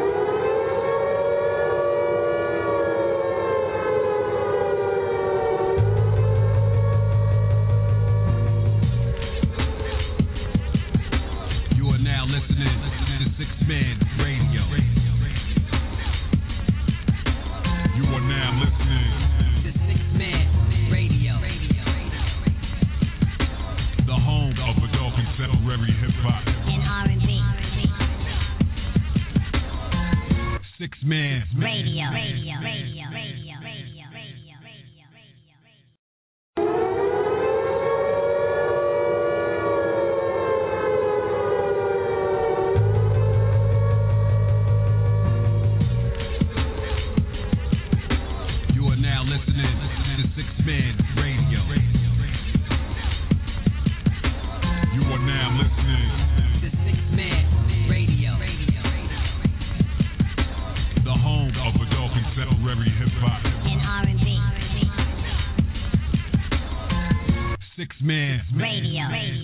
Man Radio. You are now listening to Six Man Radio, the home of adult contemporary hip hop and R and B. Six Man Radio. Radio. Radio. Radio. Radio. Radio. Man Radio. radio.